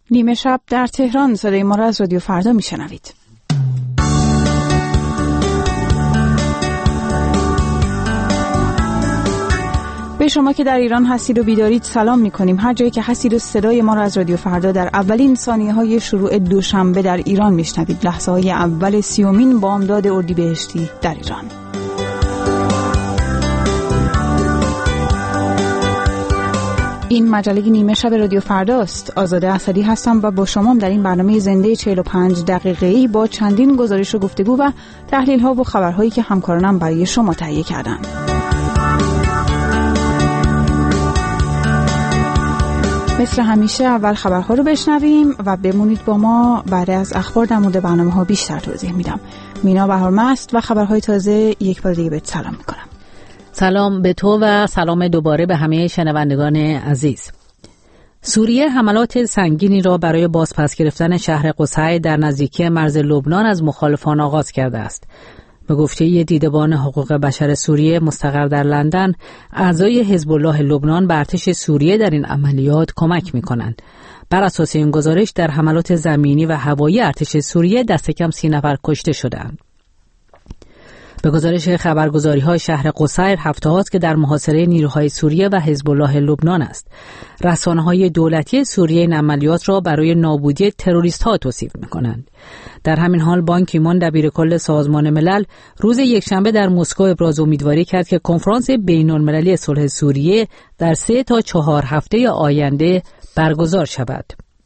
نیمه شب در تهران، صدای ما را از رادیو فردا میشنوید. به شما که در ایران هستید و بیدارید سلام میکنیم. هر جایی که هستید و صدای ما را از رادیو فردا در اولین ثانیه‌های شروع دوشنبه در ایران میشنوید. لحظه‌های اول 30 بامداد اردیبهشتی در ایران. این مجله نیمه شب رادیو فرداست. آزاده اسدی هستم و با شما در این برنامه زنده 45 دقیقه‌ای با چندین گزارش و گفتگو و تحلیل‌ها و خبرهایی که همکارانم برای شما تهیه کردند. مثل همیشه اول خبرها رو بشنویم و بمونید با ما. بعد از اخبار در مورد برنامه‌ها بیشتر توضیح میدم. مینا بهارمست و خبرهای تازه یک بار دیگه بهت سلام میکنم. سلام به تو و سلام دوباره به همه شنوندگان عزیز. سوریه حملات سنگینی را برای بازپس گرفتن شهر قصی در نزدیکی مرز لبنان از مخالفان آغاز کرده است. به گفته دیدبان حقوق بشر سوریه مستقر در لندن، اعضای حزب الله لبنان به ارتش سوریه در این عملیات کمک می‌کنند. بر اساس این گزارش در حملات زمینی و هوایی ارتش سوریه دست کم 30 نفر کشته شدند. به گزارش خبرگزاری‌های شهر قصیر هفته هاست که در محاصره نیروهای سوریه و حزب الله لبنان است. رسانه‌های دولتی سوریه این عملیات را برای نابودی تروریست‌ها توصیف می‌کنند. در همین حال بان کی مون دبیرکل سازمان ملل روز یکشنبه در مسکو ابراز امیدواری کرد که کنفرانس بین‌المللی صلح سوریه در 3 تا 4 هفته آینده برگزار شود.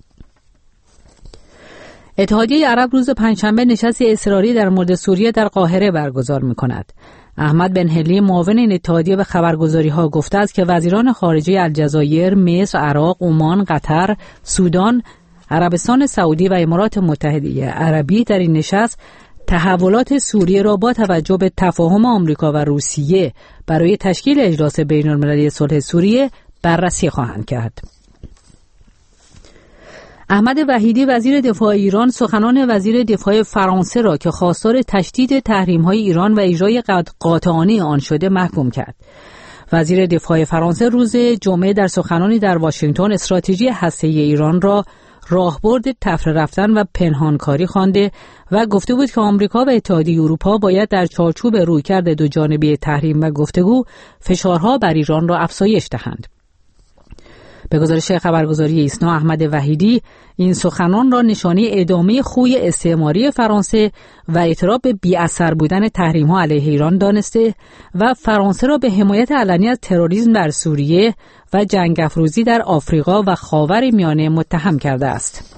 اتحادیه عرب روز پنجشنبه نشستی اضطراری در مورد سوریه در قاهره برگزار می‌کند. احمد بن هلی معاون این اتحادیه به خبرگزاری‌ها گفته است که وزیران خارجه الجزایر، مصر، عراق، عمان، قطر، سودان، عربستان سعودی و امارات متحده عربی در این نشست تحولات سوریه را با توجه به تفاهم آمریکا و روسیه برای تشکیل اجلاس بین‌المللی صلح سوریه بررسی خواهند کرد. احمد وحیدی وزیر دفاع ایران سخنان وزیر دفاع فرانسه را که خواستار تشدید تحریم‌های ایران و اجرای قاطعانه آن شده محکوم کرد. وزیر دفاع فرانسه روز جمعه در سخنانی در واشنگتن استراتژی هسته‌ای ایران را راهبرد تفره رفتن و پنهانکاری خوانده و گفته بود که آمریکا و اتحادیه اروپا باید در چارچوب رویکرد دوجانبه تحریم و گفتگو فشارها بر ایران را افزایش دهند. به گزارش خبرگزاری ایسنا، احمد وحیدی این سخنان را نشانه ادامه خوی استعماری فرانسه و اعتراف به بی‌اثر بودن تحریم‌ها علیه ایران دانسته و فرانسه را به حمایت علنی از تروریسم در سوریه و جنگ افروزی در آفریقا و خاورمیانه متهم کرده است.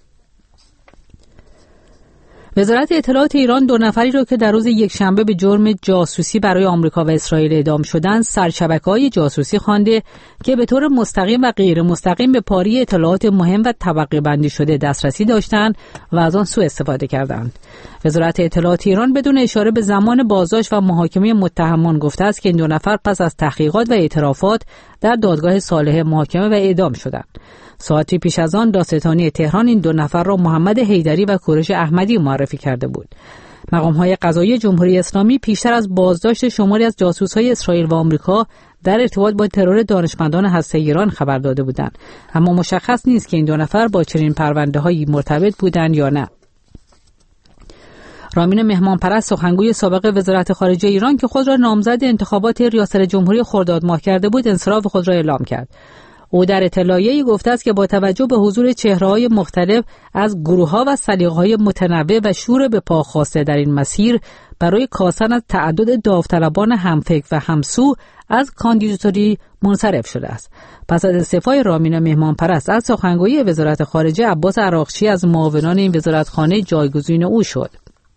وزارت اطلاعات ایران 2 نفری را که در روز یکشنبه به جرم جاسوسی برای آمریکا و اسرائیل اعدام شدند سرشبکه‌های جاسوسی خوانده که به طور مستقیم و غیر مستقیم به پاری اطلاعات مهم و طبقه بندی شده دسترسی داشتند و از آن سوء استفاده کردند. وزارت اطلاعات ایران بدون اشاره به زمان بازداشت و محاکمه متهمان گفته است که این 2 نفر پس از تحقیقات و اعترافات در دادگاه صالح محاکمه و اعدام شدند. ساعتی پیش از آن دادستانی تهران این 2 نفر را محمد حیدری و کوروش احمدی معرفی کرده بود. مقام‌های قضایی جمهوری اسلامی پیشتر از بازداشت شماری از جاسوس‌های اسرائیل و آمریکا در ارتباط با ترور دانشمندان هسته‌ای ایران خبر داده بودند، اما مشخص نیست که این 2 نفر با چنین پرونده‌هایی مرتبط بودند یا نه. رامین مهمانپرست سخنگوی سابق وزارت خارجه ایران که خود را نامزد انتخابات ریاست جمهوری خرداد ماه کرده بود انصراف خود را اعلام کرد. او در اطلاعیه‌ای گفته است که با توجه به حضور چهره‌های مختلف از گروه‌ها و سلیقه‌های متنوع و شور به پا خواسته در این مسیر برای کاستن از تعدد داوطلبان همفکر و همسو از کاندیداتوری منصرف شده است. پس از استعفای رامین مهمانپرست از سخنگویی وزارت خارجه، عباس عراقچی از معاونان این وزارتخانه جایگزین او شد.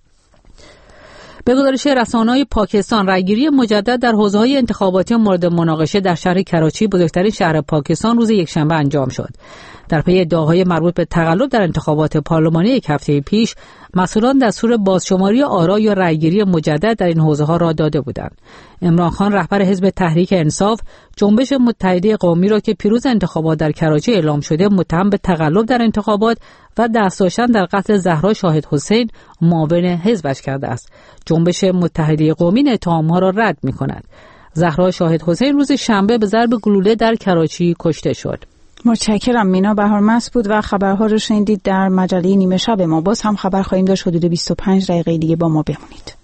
به گزارش رسانه‌های پاکستان، رأیگیری مجدد در حوزه‌های انتخاباتی مورد مناقشه در شهر کراچی، بزرگترین شهر پاکستان، روز یکشنبه انجام شد. در پی ادعاهای مربوط به تقلب در انتخابات پارلمانی یک هفته پیش، مسئولان دستور بازشماری آرا یا رأیگیری مجدد در این حوزه‌ها را داده بودند. عمران خان رهبر حزب تحریک انصاف، جنبش متحده قومی را که پیروز انتخابات در کراچی اعلام شده متهم به تقلب در انتخابات و دست داشتن در قتل زهرا شاهد حسین معاون حزبش کرده است. جنبش متحده قومی این اتهام‌ها را رد می‌کند. زهرا شاهد حسین روز شنبه به ضرب گلوله در کراچی کشته شد. متشکرم. مینا بهارمست بود و خبرها رو شنیدید در مجله نیمه شب ما. باز هم خبر خواهیم داشت. حدود 25 دقیقه دیگه با ما بمونید.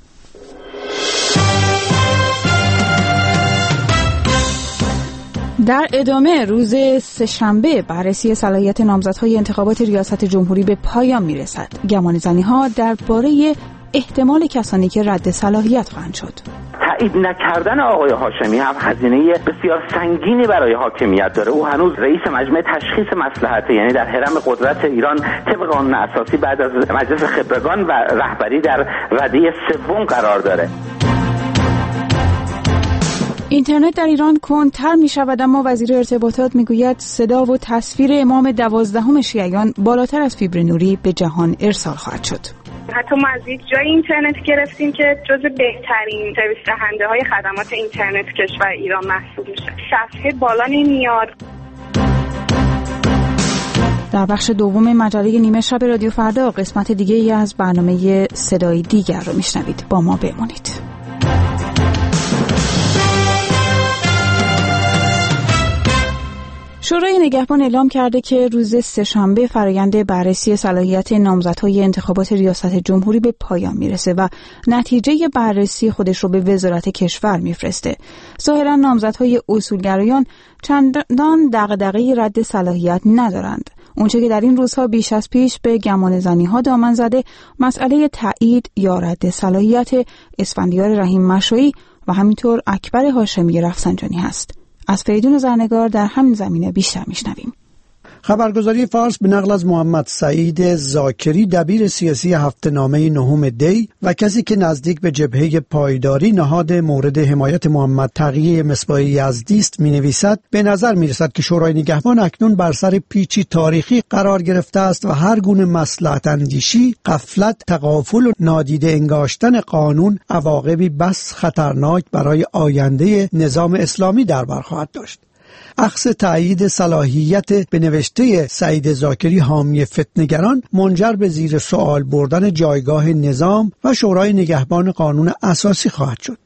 در ادامه روز سه‌شنبه بررسی صلاحیت نامزدهای انتخابات ریاست جمهوری به پایان میرسد. گمانه‌زنی‌ها درباره احتمال کسانی که رد صلاحیت خواهند شد. تایید نکردن آقای هاشمی هم هزینه بسیار سنگینی برای حاکمیت داره. او هنوز رئیس مجمع تشخیص مصلحت، یعنی در حرم قدرت ایران طبق قانون اساسی بعد از مجلس خبرگان و رهبری در رده سوم قرار داره. اینترنت در ایران کندتر می شود، اما وزیر ارتباطات می گوید صدا و تصویر امام 12 شیعیان بالاتر از فیبر نوری به جهان ارسال خواهد شد. حتی ما از یک جای اینترنت گرفتیم که جز بهترین سرویس دهنده های خدمات اینترنت کشور ایران محسوب میشه. صفحه بالا نمیاد. در بخش دوم مجله نیمه شب رادیو فردا قسمت دیگه ای از برنامه صدای دیگر رو میشنوید. با ما بمونید. شورای نگهبان اعلام کرده که روز سه‌شنبه فرآیند بررسی صلاحیت نامزدهای انتخابات ریاست جمهوری به پایان میرسه و نتیجه بررسی خودش رو به وزارت کشور میفرسته. ظاهرا نامزدهای اصولگرایان چندان دغدغه رد صلاحیت ندارند. اونچه که در این روزها بیش از پیش به گمانه‌زنی‌ها دامن زده، مسئله تایید یا رد صلاحیت اسفندیار رحیم مشایی و همینطور اکبر هاشمی رفسنجانی هست. از فریدون زرنگار در همین زمینه بیشتر میشنویم. خبرگزاری فارس به نقل از محمد سعید زاکری، دبیر سیاسی هفته‌نامه نهم دی و کسی که نزدیک به جبهه پایداری نهاد مورد حمایت محمد تقی مصباح یزدی است، می‌نویسد به نظر می‌رسد که شورای نگهبان اکنون بر سر پیچی تاریخی قرار گرفته است و هر گونه مصلحت اندیشی، غفلت، تغافل و نادیده انگاشتن قانون عواقبی بس خطرناک برای آینده نظام اسلامی در بر خواهد داشت. اخذ تایید صلاحیت به نوشته سعید زاکری حامی فتنه‌گران منجر به زیر سوال بردن جایگاه نظام و شورای نگهبان قانون اساسی خواهد شد.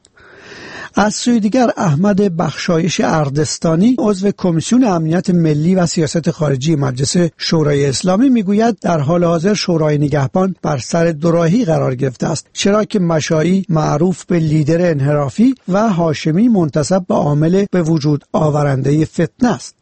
از سوی دیگر احمد بخشایش اردستانی، عضو کمیسیون امنیت ملی و سیاست خارجی مجلس شورای اسلامی، میگوید در حال حاضر شورای نگهبان بر سر دوراهی قرار گرفته است، چرا که مشایی معروف به لیدر انحرافی و هاشمی منتسب به عامل به وجود آورنده فتنه است.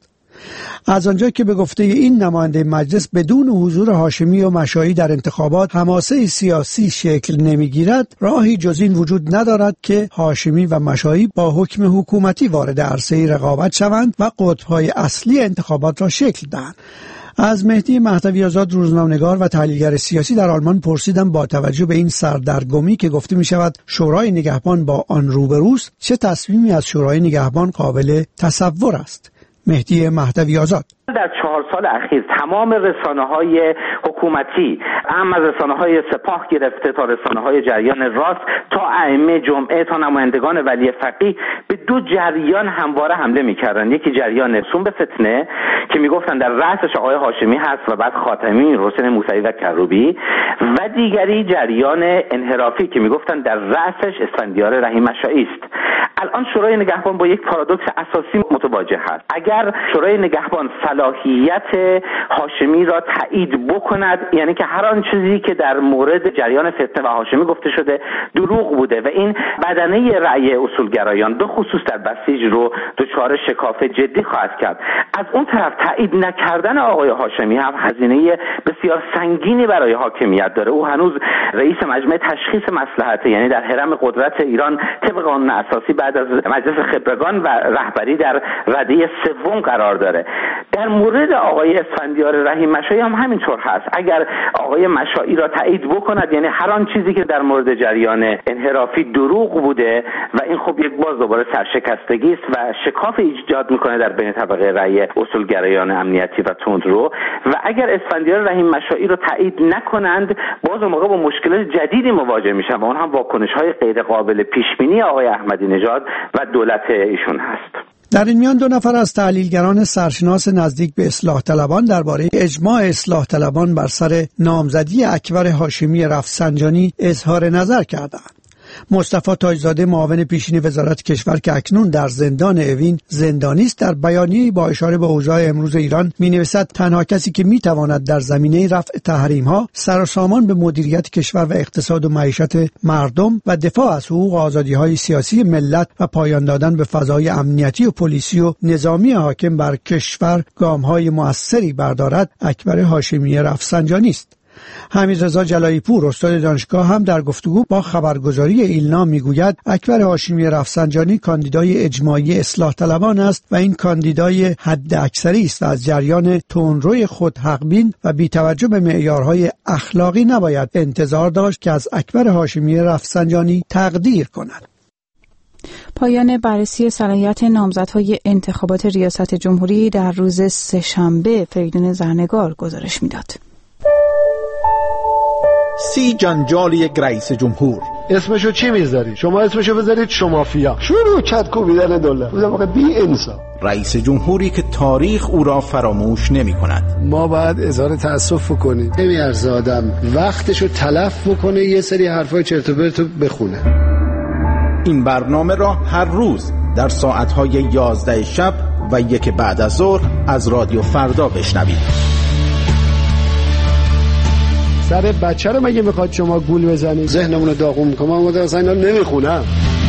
از آنجا که به گفته این نماینده مجلس بدون حضور هاشمی و مشایی در انتخابات حماسه سیاسی شکل نمیگیرد، راهی جز این وجود ندارد که هاشمی و مشایی با حکم حکومتی وارد عرصه رقابت شوند و قطب‌های اصلی انتخابات را شکل دهند. از مهدی مهدوی آزاد، روزنامه‌نگار و تحلیلگر سیاسی در آلمان پرسیدم با توجه به این سردرگمی که گفته می شود شورای نگهبان با آن روبروست، چه تصمیمی از شورای نگهبان قابل تصور است؟ مهدی مهدوی آزاد: در 4 سال اخیر تمام رسانه‌های حکومتی، اهم از رسانه‌های سپاه گرفته تا رسانه‌های جریان راست تا ائمه جمعه تا نمایندگان ولی فقیه به 2 جریان همواره حمله می‌کردند. یکی جریان رسوم به فتنه که میگفتن در رأسش آقای هاشمی هست و بعد خاتمی، حسین موسوی و کروبی، و دیگری جریان انحرافی که میگفتن در رأسش اسفندیار رحیم مشایی است. الان شورای نگهبان با یک پارادوکس اساسی متواجه است. اگر شورای نگهبان صلاحیت هاشمی را تایید بکند، یعنی که هر آن چیزی که در مورد جریان فتنه و هاشمی گفته شده دروغ بوده و این بدنه رأی اصولگرایان به خصوص در بسیج رو دچار شکاف جدی خواهد کرد. از اون طرف تایید نکردن آقای هاشمی هم هزینه بسیار سنگینی برای حاکمیت داره. او هنوز رئیس مجمع تشخیص مصلحت، یعنی در حرم قدرت ایران طبق قانون اساسی بعد از مجلس خبرگان و رهبری در رده سوم قرار داره. در مورد آقای اسفندیار رحیم مشایی هم همینطور هست. اگر آقای مشایی را تایید بکند، یعنی هر آن چیزی که در مورد جریان انحرافی دروغ بوده و این خب یک باز دوباره سرشکستگی است و شکاف ایجاد میکنه در بین طبقه رأی اصولگرایان امنیتی و تندرو، و اگر اسفندیار رحیم مشایی را تایید نکنند باز اون موقع با مشکلات جدیدی مواجه میشن و اون هم واکنش‌های غیر قابل پیش بینی آقای احمدی نژاد و دولت ایشون هست. در این میان 2 نفر از تحلیلگران سرشناس نزدیک به اصلاح طلبان درباره اجماع اصلاح طلبان بر سر نامزدی اکبر هاشمی رفسنجانی اظهار نظر کردند. مصطفی تاجزاده معاون پیشین وزارت کشور که اکنون در زندان اوین زندانی است در بیانیه‌ای با اشاره به اوضاع امروز ایران می‌نویسد تنها کسی که می‌تواند در زمینه رفع تحریم‌ها سر و سامان به مدیریت کشور و اقتصاد و معیشت مردم و دفاع از حقوق و آزادی‌های سیاسی ملت و پایان دادن به فضای امنیتی و پلیسی و نظامی حاکم بر کشور گام‌های مؤثری بردارد اکبر هاشمی رفسنجانی است. حمیدرضا جلایی پور استاد دانشگاه هم در گفتگو با خبرگزاری ایلنا میگوید اکبر هاشمی رفسنجانی کاندیدای اجماعی اصلاح طلبان است و این کاندیدای حد اکثری است و از جریان تندروی خود حقبین و بی توجه به معیارهای اخلاقی نباید انتظار داشت که از اکبر هاشمی رفسنجانی تقدیر کند. پایان بررسی صلاحیت نامزدهای انتخابات ریاست جمهوری در روز سه‌شنبه فریدون زرنگار گزارش میداد. 30 جنجال یک رئیس جمهور. اسمشو چی میذاری؟ شما اسمشو بذارید شمافیا. شروع کرد کوبیدن دلار. بودم واقعا بی انصاف. رئیس جمهوری که تاریخ او را فراموش نمی کند. ما باید اظهار تأسف کنیم. نمیارزه آدم وقتشو تلف بکنه یه سری حرفای چرت و پرت بخونه. این برنامه را هر روز در ساعتهای 11 شب و 1 بعد از ظهر از رادیو فردا بشنوید. سر بچه رو مگه میخواد شما گول بزنید؟ ذهنمون رو داغون میکنم. من اصلا اینا نمیخونم.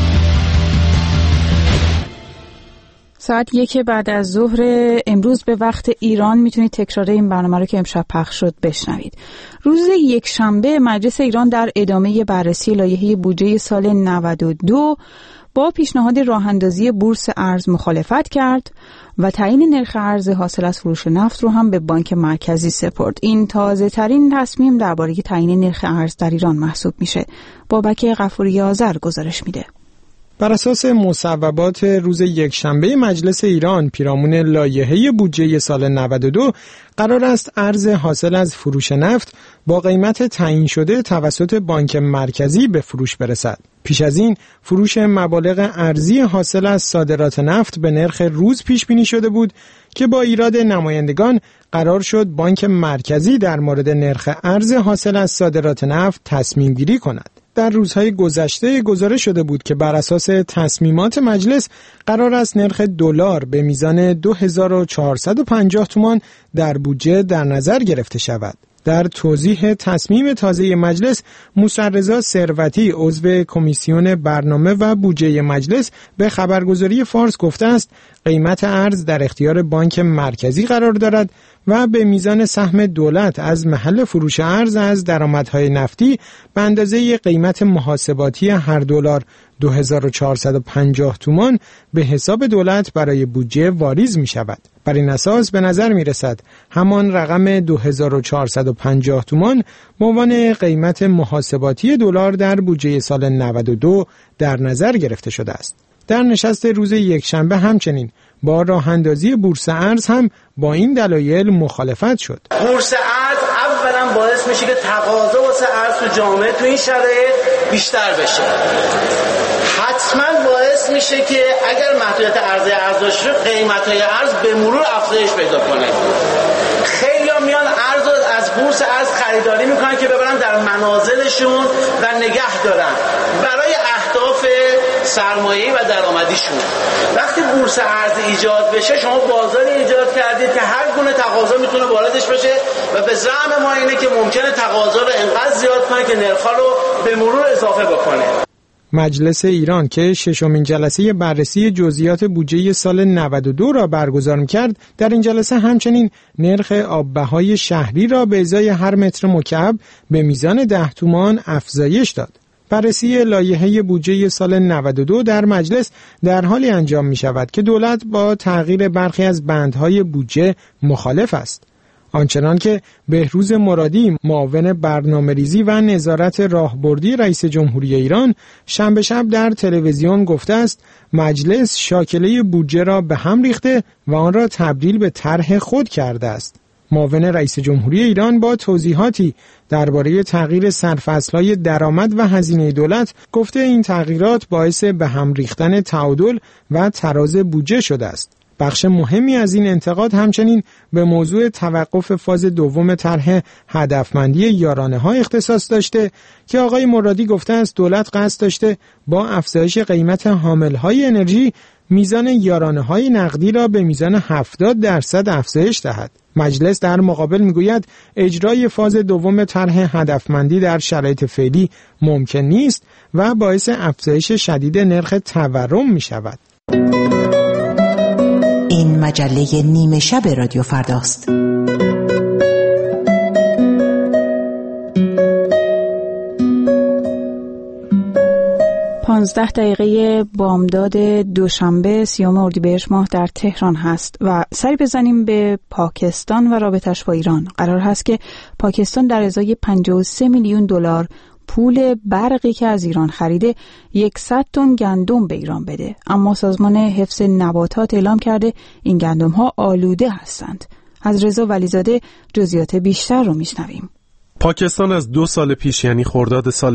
ساعت 1 بعد از ظهر امروز به وقت ایران میتونید تکرار این برنامه رو که امشب پخش شد بشنوید. روز یکشنبه مجلس ایران در ادامه بررسی لایحه بودجه سال 92 با پیشنهاد راه‌اندازی بورس ارز مخالفت کرد و تعیین نرخ ارز حاصل از فروش نفت رو هم به بانک مرکزی سپرد. این تازه ترین تصمیم درباره تعیین نرخ ارز در ایران محسوب میشه. بابک غفوری آذر گزارش میده. بر اساس مصوبات روز یکشنبه مجلس ایران پیرامون لایحه بودجه سال 92 قرار است ارز حاصل از فروش نفت با قیمت تعیین شده توسط بانک مرکزی به فروش برسد. پیش از این فروش مبالغ ارزی حاصل از صادرات نفت به نرخ روز پیش بینی شده بود که با ایراد نمایندگان قرار شد بانک مرکزی در مورد نرخ ارز حاصل از صادرات نفت تصمیم گیری کند. در روزهای گذشته گزارش شده بود که بر اساس تصمیمات مجلس قرار است نرخ دلار به میزان 2450 تومان در بودجه در نظر گرفته شود. در توضیح تصمیم تازه مجلس، موسی رضا ثروتی عضو کمیسیون برنامه و بودجه مجلس به خبرگزاری فارس گفته است قیمت ارز در اختیار بانک مرکزی قرار دارد و به میزان سهم دولت از محل فروش ارز از درآمدهای نفتی به اندازه قیمت محاسباتی هر دلار 2450 تومان به حساب دولت برای بودجه واریز می شود. بر این اساس به نظر می رسد همان رقم 2450 تومان به عنوان قیمت محاسباتی دلار در بودجه سال 92 در نظر گرفته شده است. در نشست روز یکشنبه همچنین با راه اندازی بورس ارز هم با این دلایل مخالفت شد. بورس ارز اولا باعث میشه که تقاضا واسه ارز تو جامعه تو این شرایط بیشتر بشه. حتما باعث میشه که اگر محدودیت عرضه ارز داشته قیمت‌های ارز به مرور افزایش پیدا کنه. خیلی‌ها میان ارز رو از بورس ارز خریداری میکنن که ببرن در منازلشون و نگه دارن برای اهداف سرمایه‌ای و درآمدیشون. وقتی بورس ارز ایجاد بشه شما بازاری ایجاد کردید که هر گونه تقاضا میتونه واردش بشه و به زعم ما اینه که ممکنه تقاضا رو انقدر زیاد کنه که نرخ‌ها رو به مرور اضافه بکنه. مجلس ایران که ششمین جلسه بررسی جزئیات بودجه سال 92 را برگزار می‌کرد، در این جلسه همچنین نرخ آب‌بهای شهری را به ازای هر متر مکعب به میزان 10 تومان افزایش داد. بررسی لایحه بودجه سال 92 در مجلس در حالی انجام می‌شود که دولت با تغییر برخی از بندهای بودجه مخالف است. آنچنان که بهروز مرادی معاون برنامه‌ریزی و نظارت راهبردی رئیس جمهوری ایران شنبه شب در تلویزیون گفته است مجلس شاکله بودجه را به هم ریخته و آن را تبدیل به طرح خود کرده است. معاون رئیس جمهوری ایران با توضیحاتی درباره تغییر سرفصل‌های درآمد و هزینه دولت گفته این تغییرات باعث به هم ریختن تعادل و تراز بودجه شده است. بخش مهمی از این انتقاد همچنین به موضوع توقف فاز دوم طرح هدفمندی یارانه‌ها اختصاص داشته که آقای مرادی گفته است دولت قصد داشته با افزایش قیمت حامل‌های انرژی میزان یارانه‌های نقدی را به میزان 70% افزایش دهد. مجلس در مقابل میگوید اجرای فاز دوم طرح هدفمندی در شرایط فعلی ممکن نیست و باعث افزایش شدید نرخ تورم میشود. این مجله نیمه شب رادیو فرداست. 15 دقیقه بامداد دوشنبه 30 اردیبهشت ماه در تهران هست و سری بزنیم به پاکستان و رابطش با ایران. قرار هست که پاکستان در ازای 53 میلیون دلار پول برقی که از ایران خریده 100 تن گندم به ایران بده، اما سازمان حفظ نباتات اعلام کرده این گندم ها آلوده هستند. از رضا ولیزاده جزئیات بیشتر رو میشنویم. پاکستان از 2 سال پیش یعنی خرداد سال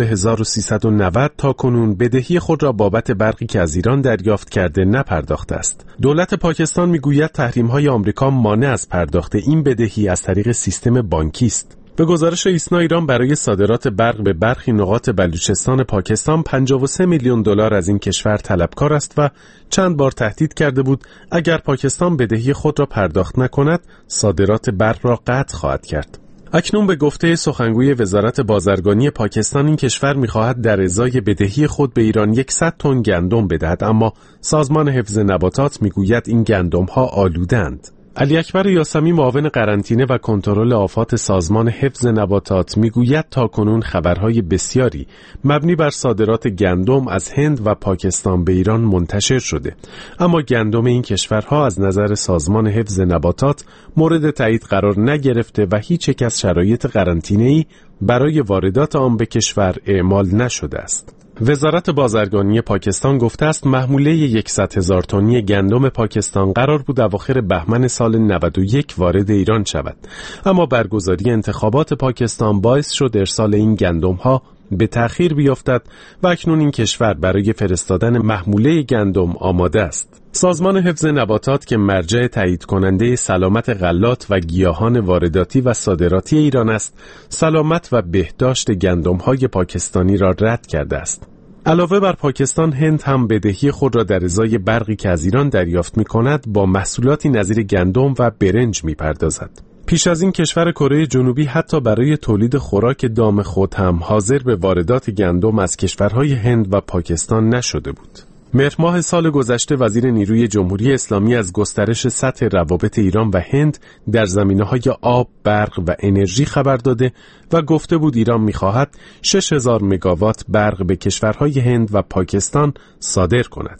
1390 تا کنون بدهی خود را بابت برقی که از ایران دریافت کرده نپرداخته است. دولت پاکستان میگوید تحریم‌های آمریکا مانع از پرداخت این بدهی از طریق سیستم بانکی است. به گزارش ایسنا ایران برای صادرات برق به برخی نقاط بلوچستان پاکستان 53 میلیون دلار از این کشور طلبکار است و چند بار تهدید کرده بود اگر پاکستان بدهی خود را پرداخت نکند صادرات برق را قطع خواهد کرد. اکنون به گفته سخنگوی وزارت بازرگانی پاکستان این کشور می‌خواهد در ازای بدهی خود به ایران 100 تن گندم بدهد، اما سازمان حفظ نباتات میگوید این گندم‌ها آلوده‌اند. علی اکبر یاسمی معاون قرنطینه و کنترل آفات سازمان حفظ نباتات میگوید تاکنون خبرهای بسیاری مبنی بر صادرات گندم از هند و پاکستان به ایران منتشر شده، اما گندم این کشورها از نظر سازمان حفظ نباتات مورد تایید قرار نگرفته و هیچ یک از شرایط قرنطینه‌ای برای واردات آن به کشور اعمال نشده است. وزارت بازرگانی پاکستان گفته است محموله 100,000 تنی گندم پاکستان قرار بود اواخر بهمن سال 91 وارد ایران شود، اما برگزاری انتخابات پاکستان باعث شد ارسال این گندم‌ها به تأخیر بیفتد و اکنون این کشور برای فرستادن محموله گندم آماده است. سازمان حفظ نباتات که مرجع تایید کننده سلامت غلات و گیاهان وارداتی و صادراتی ایران است، سلامت و بهداشت گندم‌های پاکستانی را رد کرده است. علاوه بر پاکستان، هند هم بدهی خود را در ازای برقی که از ایران دریافت می‌کند با محصولاتی نظیر گندم و برنج می‌پردازد. پیش از این کشور کره جنوبی حتی برای تولید خوراک دام خود هم حاضر به واردات گندم از کشورهای هند و پاکستان نشده بود. مهر ماه سال گذشته وزیر نیروی جمهوری اسلامی از گسترش سطح روابط ایران و هند در زمینه‌های آب، برق و انرژی خبر داده و گفته بود ایران می‌خواهد 6000 مگاوات برق به کشورهای هند و پاکستان صادر کند.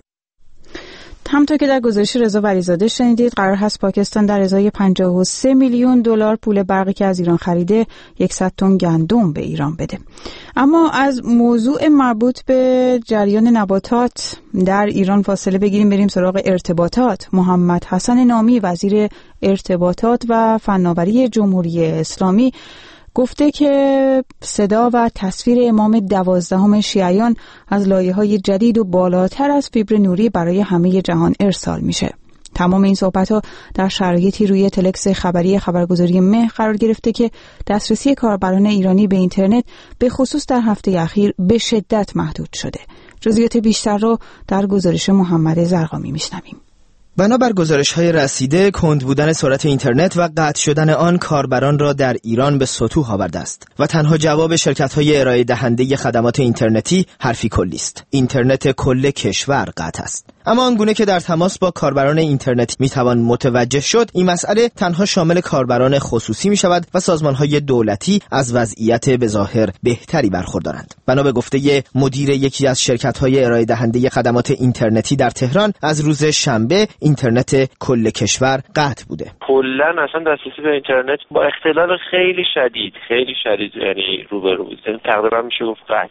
همونطور که در گزارش رضا ولیزاده شنیدید، قرار هست پاکستان در ازای 53 میلیون دلار پول برقی که از ایران خریده 100 تن گندم به ایران بده. اما از موضوع مربوط به جریان نباتات در ایران فاصله بگیریم، بریم سراغ ارتباطات. محمد حسن نامی وزیر ارتباطات و فناوری جمهوری اسلامی گفته که صدا و تصویر امام 12 شیعیان از لایه‌های جدید و بالاتر از فیبر نوری برای همه جهان ارسال میشه. تمام این صحبت‌ها در شرایطی روی تلکس خبری خبرگزاری مه قرار گرفته که دسترسی کاربران ایرانی به اینترنت به خصوص در هفته اخیر به شدت محدود شده. جزئیات بیشتر رو در گزارش محمد زرقامی میشنویم. بنابر گزارش‌های رسیده، کند بودن سرعت اینترنت و قطع شدن آن کاربران را در ایران به سطوح آورده است و تنها جواب شرکت‌های ارائه دهنده خدمات اینترنتی حرفی کلی است. اینترنت کل کشور قطع است. اما آنگونه که در تماس با کاربران اینترنتی میتوان متوجه شد، این مسئله تنها شامل کاربران خصوصی میشود و سازمان‌های دولتی از وضعیت بظاهر بهتری برخوردارند. بنا به گفته مدیر یکی از شرکت‌های ارائه دهنده خدمات اینترنتی در تهران، از روز شنبه اینترنت کل کشور قطع بوده. کلاً اصلا دسترسی به اینترنت با اختلال خیلی شدید یعنی روبرو بود. تقریبا میشه گفت قطع بود.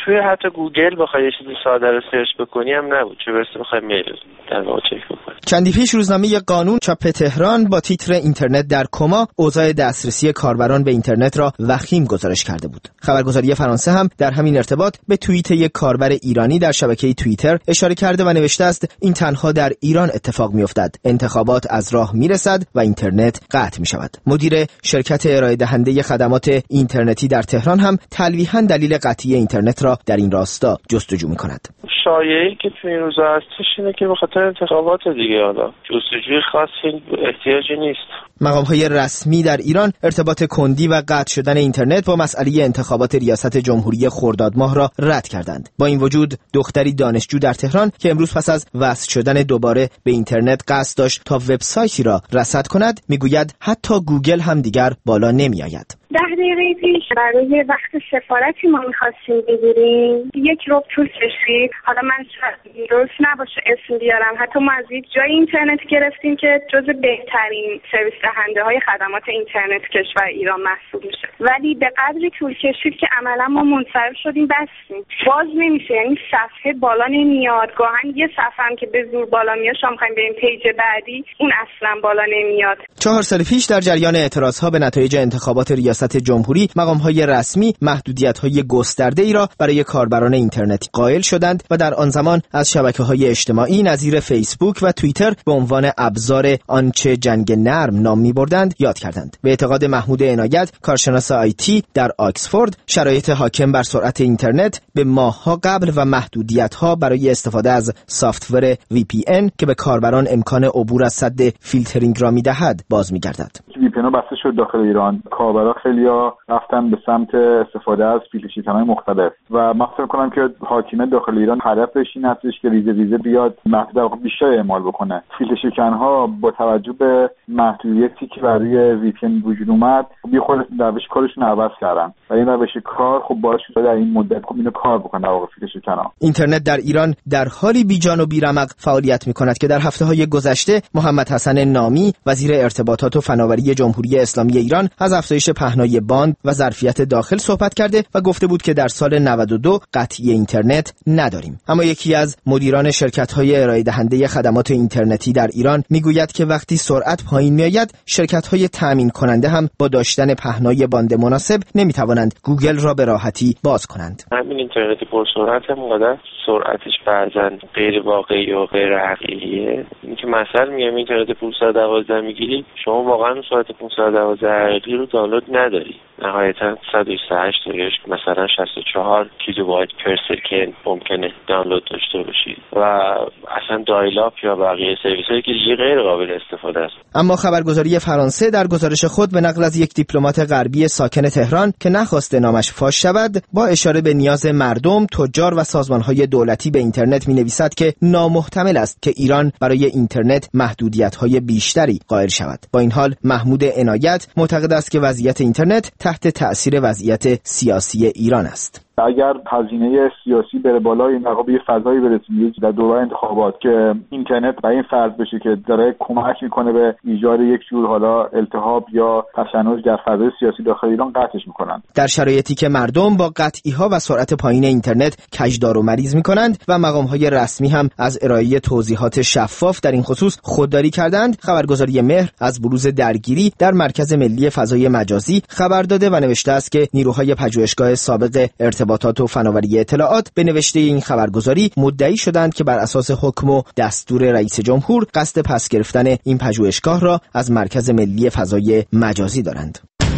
توی حتی گوگل بخوای یه چیز ساده رو سرچ بکنی هم نبود، چه برسه بخوای میل در واقع چک بکنی. چندی پیش روزنامه قانون چاپ تهران با تیتر اینترنت در کما اوضاع دسترسی کاربران به اینترنت را وخیم گزارش کرده بود. خبرگزاری فرانسه هم در همین ارتباط به توییت یک کاربر ایرانی در شبکه توییتر اشاره کرده و نوشته است این تنها در ایران اتفاق می‌افتد. انتخابات از راه میرسد و اینترنت قطع می‌شود. مدیر شرکت ارائه دهنده خدمات اینترنتی در تهران هم تلویحاً دلیل قطعی اینترنت را در این راستا جستجو می‌کند. شایعه‌ای که تو این روزا هستش اینه که به خاطر انتخابات دیگه، حالا جستجوی خاصی احتیاجی نیست. مقام‌های رسمی در ایران ارتباط کندی و قطع شدن اینترنت با مسئله انتخابات ریاست جمهوری خرداد ماه را رد کردند. با این وجود دختری دانشجو در تهران که امروز پس از وصل شدن دوباره به اینترنت قصد داشت تا وبسایتی را رصد کند، میگوید حتی گوگل هم دیگر بالا نمیآید. 10 دقیقه پیش برای وقت سفارتی ما می‌خواستیم بگیریم، یک ربع طول کشید. حالا من درست نباشه اسم بیارم، حتی ما از یک جای اینترنت گرفتیم که جز بهترین سرویس دهنده‌های خدمات اینترنت کشور ایران محسوب میشه، ولی به قدری طول کشید که عملا ما منصرف شدیم بستیم. باز نمیشه، یعنی صفحه بالا نمیاد. گاهن یه صفحه هم که به زور بالا میاد شما می‌خوایم بریم پیج بعدی، اون اصلا بالا نمیاد. 4 سال پیش در جریان اعتراضها به نتایج انتخابات ریاست جمهوری مقام‌های رسمی محدودیت‌های گسترده‌ای را برای کاربران اینترنتی قائل شدند و در آن زمان از شبکه‌های اجتماعی نظیر فیسبوک و توییتر به عنوان ابزار آنچه جنگ نرم نام می‌بردند یاد کردند. به اعتقاد محمود عنایت، کارشناس آیتی در آکسفورد، شرایط حاکم بر سرعت اینترنت به ماه‌ها قبل و محدودیت‌ها برای استفاده از سافت‌ور VPN که به کاربران امکان عبور از سد فیلترینگ را می‌دهد باز می‌گردد. VPN بسته شد داخل ایران. کاربرا خیلی رفتن به سمت استفاده از فیلتر شکن‌های مختلف و من فکر می‌کنم که حاکمیت داخل ایران هدفش این هستش که ریزه ریزه بیاد محدود بیشتر اعمال بکنه. فیلتر شکن‌ها با توجه به محدودیتی که برای VPN وجود اومد، بی خود روش کارشون عوض کردن و این روش کار خب باعث شده در این مدت خب اینو کار بکنه در واقع فیلتر شکن‌ها. اینترنت در ایران در حالی بیجان و بیرمق فعالیت می‌کند که در هفته‌های گذشته محمد حسن نامی وزیر ارتباطات و فناوری جمهوری اسلامی ایران از افزایش پهنای باند و ظرفیت داخل صحبت کرده و گفته بود که در سال 92 قطعی اینترنت نداریم. اما یکی از مدیران شرکت‌های ارائه دهنده خدمات اینترنتی در ایران میگوید که وقتی سرعت پایین میآید، شرکت‌های تامین کننده هم با داشتن پهنای باند مناسب نمیتوانند گوگل را به راحتی باز کنند. همین اینترنت پرسرعت هم قدر سرعتش بعضا غیر واقعی و غیر حقیقیه. این که مثلا میگم اینترنت 512 میگیری، شما واقعا سرعت 512 حقیقی رو دانلود نداری. نهایتا 128 یا مثلا 64 کیلوبایت پر سکند ممکنه دانلود داشته باشید و اصلا دایل اپ یا بقیه سرویس‌هایی که دیگه غیر قابل استفاده است. اما خبرگزاری فرانسه در گزارش خود به نقل از یک دیپلمات غربی ساکن تهران که نخواسته نامش فاش شود، با اشاره به نیاز مردم، تجار و سازمان‌های دولتی به اینترنت می‌نویسد که نامحتمل است که ایران برای اینترنت محدودیت‌های بیشتری قائل شود. با این حال محمود عنایت معتقد است که وضعیت اینترنت تحت تأثیر وضعیت سیاسی ایران است. اگر هزینه سیاسی بره بالا، این واقعا به فضایی برسیم در دوره انتخابات که اینترنت برای این فرض بشه که داره کمک میکنه به ایجاد یک جور حالا التهاب یا تشنج در فضای سیاسی داخل ایران، قطعش میکنن. در شرایطی که مردم با قطعی‌ها و سرعت پایین اینترنت کجدار و مریض میکنند و مقام‌های رسمی هم از ارائه توضیحات شفاف در این خصوص خودداری کردند، خبرگزاری مهر از بروز درگیری در مرکز ملی فضای مجازی خبر داده و نوشته است که نیروهای پژوهشگاه سابق ارتباطات و فناوری اطلاعات به نوشته این خبرگزاری مدعی شدند که بر اساس حکم و دستور رئیس جمهور قصد پس گرفتن این پژوهشگاه را از مرکز ملی فضای مجازی دارند.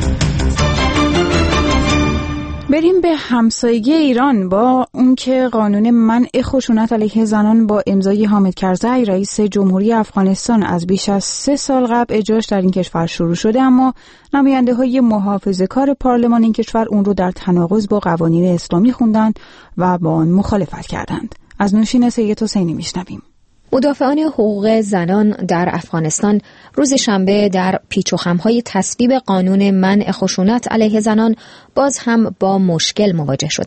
بریم به همسایگی ایران. با اون که قانون منع خشونت علیه زنان با امضای حامد کرزی رئیس جمهوری افغانستان از بیش از 3 سال قبل اجراش در این کشور شروع شده، اما نماینده‌های محافظه‌کار پارلمان این کشور اون رو در تناقض با قوانین اسلامی خوندند و با آن مخالفت کردند. از نوشین سید حسینی میشنویم. مدافعان حقوق زنان در افغانستان روز شنبه در پیچ و خم‌های تصویب قانون منع خشونت علیه زنان باز هم با مشکل مواجه شدند.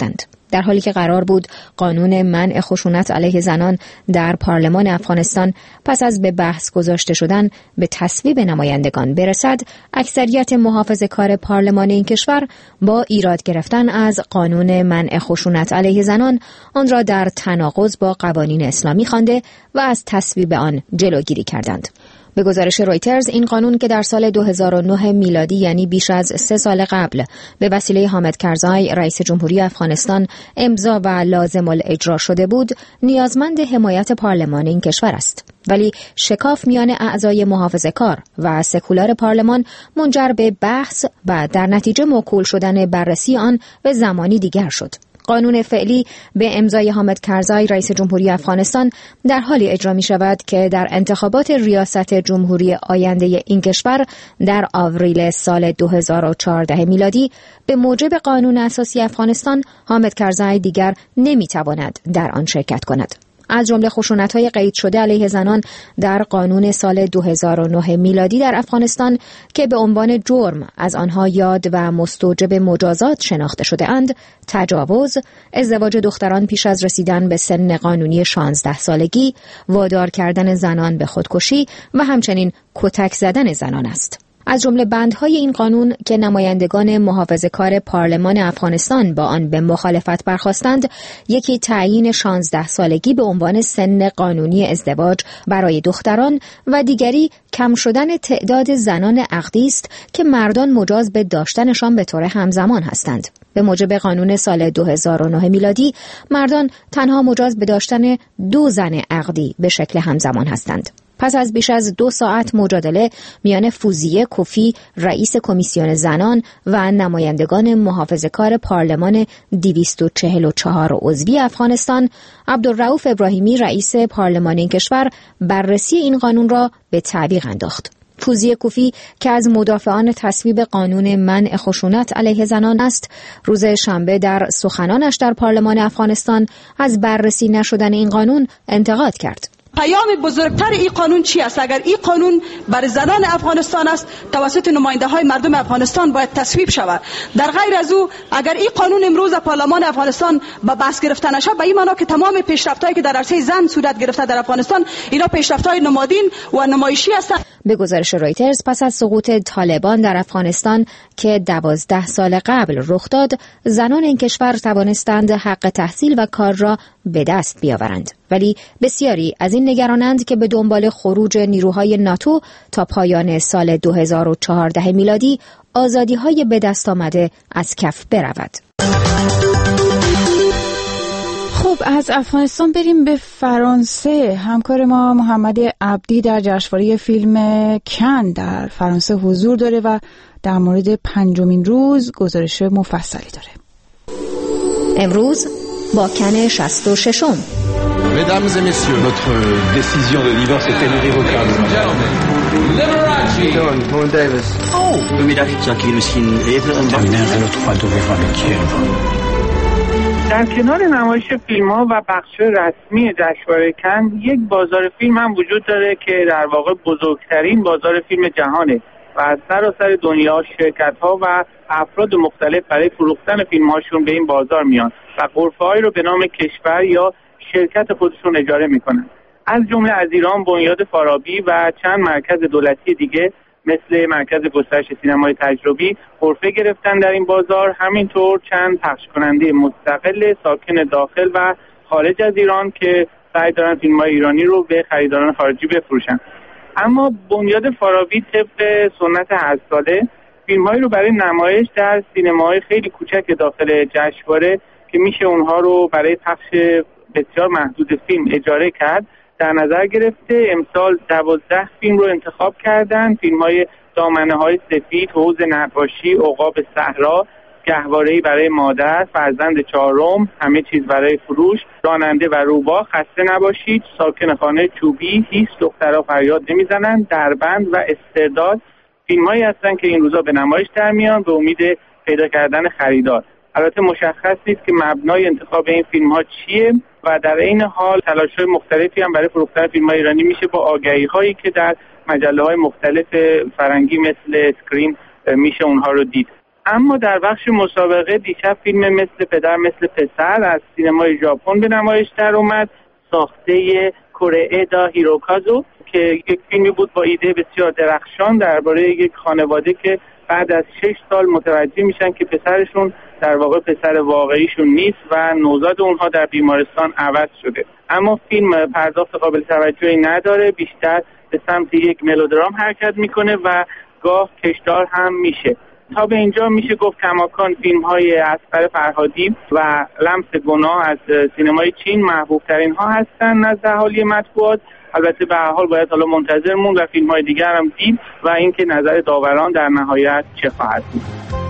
در حالی که قرار بود قانون منع خشونت علیه زنان در پارلمان افغانستان پس از به بحث گذاشته شدن به تصویب نمایندگان برسد، اکثریت محافظه‌کار پارلمان این کشور با ایراد گرفتن از قانون منع خشونت علیه زنان آن را در تناقض با قوانین اسلامی خوانده و از تصویب آن جلوگیری کردند. به گزارش رویترز این قانون که در سال 2009 میلادی یعنی بیش از 3 سال قبل به وسیله حامد کرزای رئیس جمهوری افغانستان امضا و لازم الاجرا شده بود، نیازمند حمایت پارلمان این کشور است. ولی شکاف میان اعضای محافظه‌کار و سکولار پارلمان منجر به بحث و در نتیجه موکول شدن بررسی آن به زمانی دیگر شد. قانون فعلی به امضای حامد کرزای رئیس جمهوری افغانستان در حالی اجرا می شود که در انتخابات ریاست جمهوری آینده این کشور در آوریل سال 2014 میلادی به موجب قانون اساسی افغانستان حامد کرزای دیگر نمی تواند در آن شرکت کند. از جمله خشونت‌های قید شده علیه زنان در قانون سال 2009 میلادی در افغانستان که به عنوان جرم از آنها یاد و مستوجب مجازات شناخته شده اند، تجاوز، ازدواج دختران پیش از رسیدن به سن قانونی 16 سالگی، وادار کردن زنان به خودکشی و همچنین کتک زدن زنان است. از جمله بندهای این قانون که نمایندگان محافظه‌کار پارلمان افغانستان با آن به مخالفت برخاستند، یکی تعیین 16 سالگی به عنوان سن قانونی ازدواج برای دختران و دیگری کم شدن تعداد زنان عقدی است که مردان مجاز به داشتنشان به طور همزمان هستند. به موجب قانون سال 2009 میلادی مردان تنها مجاز به داشتن 2 زن عقدی به شکل همزمان هستند. پس از بیش از 2 ساعت مجادله میان فوزیه کوفی رئیس کمیسیون زنان و نمایندگان محافظه‌کار پارلمان 244 عضوی افغانستان، عبدالرؤوف ابراهیمی رئیس پارلمان این کشور بررسی این قانون را به تعویق انداخت. فوزیه کوفی که از مدافعان تصویب قانون منع خشونت علیه زنان است، روز شنبه در سخنانش در پارلمان افغانستان از بررسی نشدن این قانون انتقاد کرد. پیام بزرگتر این قانون چی است؟ اگر این قانون برای زنان افغانستان است، توسط نماینده های مردم افغانستان باید تصویب شود. در غیر از او اگر این قانون امروز پارلمان افغانستان به بحث گرفته نشود، به این معنا که تمام پیشرفت‌هایی که در عرصه زن صورت گرفته در افغانستان، اینا پیشرفت‌های نمادین و نمایشی هستند. به گزارش رویترز پس از سقوط طالبان در افغانستان که 12 سال قبل رخ داد، زنان این کشور توانستند حق تحصیل و کار را به دست بیاورند. ولی بسیاری از این نگرانند که به دنبال خروج نیروهای ناتو تا پایان سال 2014 میلادی آزادی‌های به دست آمده از کف برود. خب از افغانستان بریم به فرانسه. همکار ما محمد عبدی در جشنواره فیلم کن در فرانسه حضور داره و در مورد 5مین روز گزارش مفصلی داره. امروز با کن 66م. Mesdames et messieurs, notre décision de divorce est irrévocable. Moon Davis. Oh, ببینید که مسکین در کنار نمایش فیلم‌ها و بخش رسمی جشنواره کن، یک بازار فیلم هم وجود داره که در واقع بزرگترین بازار فیلم جهانه و از سراسر دنیا شرکت‌ها و افراد مختلف برای فروختن فیلم‌هاشون به این بازار میان و غرفه‌هایی رو به نام کشور یا شرکت خودشون اجاره میکنن. از جمله از ایران بنیاد فارابی و چند مرکز دولتی دیگه مثل مرکز گسترش سینمای تجربی غرفه گرفتن در این بازار. همینطور چند پخش کننده مستقل ساکن داخل و خارج از ایران که سعی دارن فیلم‌های ایرانی رو به خریداران خارجی بفروشن. اما بنیاد فارابی طبق سنت هر ساله فیلم‌هایی رو برای نمایش در سینماهای خیلی کوچک داخل جشنواره که میشه اونها رو برای پخش بسیار محدود فیلم اجاره کرد در نظر گرفته. امسال 12 فیلم رو انتخاب کردن. فیلم‌های دامنه‌های سفید، حوض نقاشی، عقاب صحرا، گهواره‌ای برای مادر، فرزند چهارم، همه چیز برای فروش، راننده و روباه، خسته نباشید، ساکن خانه چوبی، هیچ دخترها فریاد نمیزنن، دربند و استعداد فیلم‌هایی هستن که این روزا به نمایش در میان به امید پیدا کردن خریدار. البته مشخص نیست که مبنای انتخاب این فیلم‌ها چیه و در این حال تلاش‌های مختلفی هم برای فروختن فیلم‌های ایرانی میشه با آگهی‌هایی که در مجله‌های مختلف فرنگی مثل اسکرین میشه اونها رو دید. اما در بخش مسابقه دیشب فیلم مثل پدر مثل پسر از سینمای ژاپن به نمایش در اومد، ساخته کوریدا هیروکازو، که یک فیلمی بود با ایده بسیار درخشان درباره یک خانواده که بعد از 6 سال متوجه میشن که پسرشون در واقع پسر واقعیشون نیست و نوزاد اونها در بیمارستان عوض شده. اما فیلم پرداخت قابل توجهی نداره، بیشتر به سمت یک ملودرام حرکت میکنه و گاه کشدار هم میشه. تا به اینجا میشه گفت کماکان فیلم‌های اصغر فرهادی و لمس گناه از سینمای چین محبوب ترین ها هستن نزد اهالی مطبوعات. البته به هر حال باید حالا منتظر موند و فیلم‌های دیگر هم دید و اینکه نظر داوران در نهایت چه خواهد بود.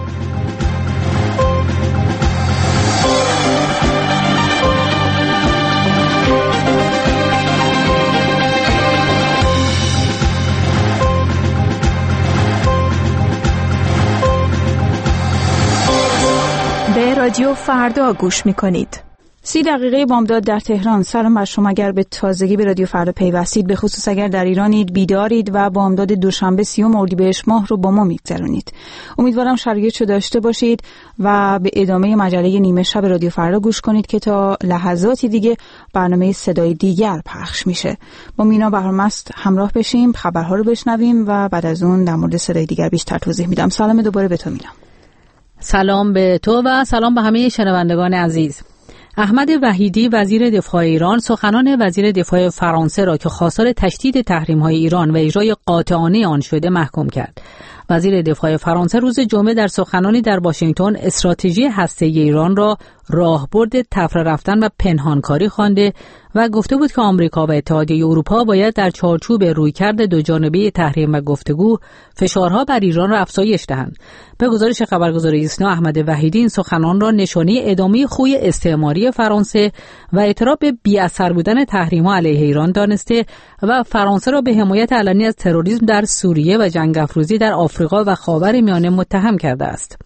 به رادیو فردا گوش می‌کنید. 30 دقیقه بامداد در تهران. سلام بر شما. اگر به تازگی به رادیو فردا پیوستید، به خصوص اگر در ایرانید، بیدارید و بامداد دوشنبه 30 اردیبهشت ماه رو با ما میگذرونید. امیدوارم شرایطشو داشته باشید و به ادامه مجله نیمه شب رادیو فردا گوش کنید که تا لحظاتی دیگه برنامه صدای دیگر پخش میشه. با مینا بهرامست همراه بشیم، خبرها رو بشنویم و بعد از اون در مورد صدای دیگر بیشتر توضیح میدم. سلام دوباره به تو مینا. سلام به تو و سلام به همه شنوندگان عزیز. احمد وحیدی وزیر دفاع ایران سخنان وزیر دفاع فرانسه را که خواستار تشدید تحریم‌های ایران و اجرای قاطعانه آن شده محکوم کرد. وزیر دفاع فرانسه روز جمعه در سخنانی در واشنگتن استراتژی هسته‌ای ایران را راهبرد تفره رفتن و پنهانکاری خوانده و گفته بود که آمریکا و اتحادیه اروپا باید در چارچوب رویکرد دوجانبه تحریم و گفتگو فشارها بر ایران را افزایش دهند. به گزارش خبرگزاری ایسنا، احمد وحیدی این سخنان را نشانه ادامه خوی استعماری فرانسه و اعتراف به بی‌اثر بودن تحریم‌ها علیه ایران دانسته و فرانسه را به حمایت علنی از تروریسم در سوریه و جنگ افروزی در آفریقا و خاورمیانه متهم کرده است.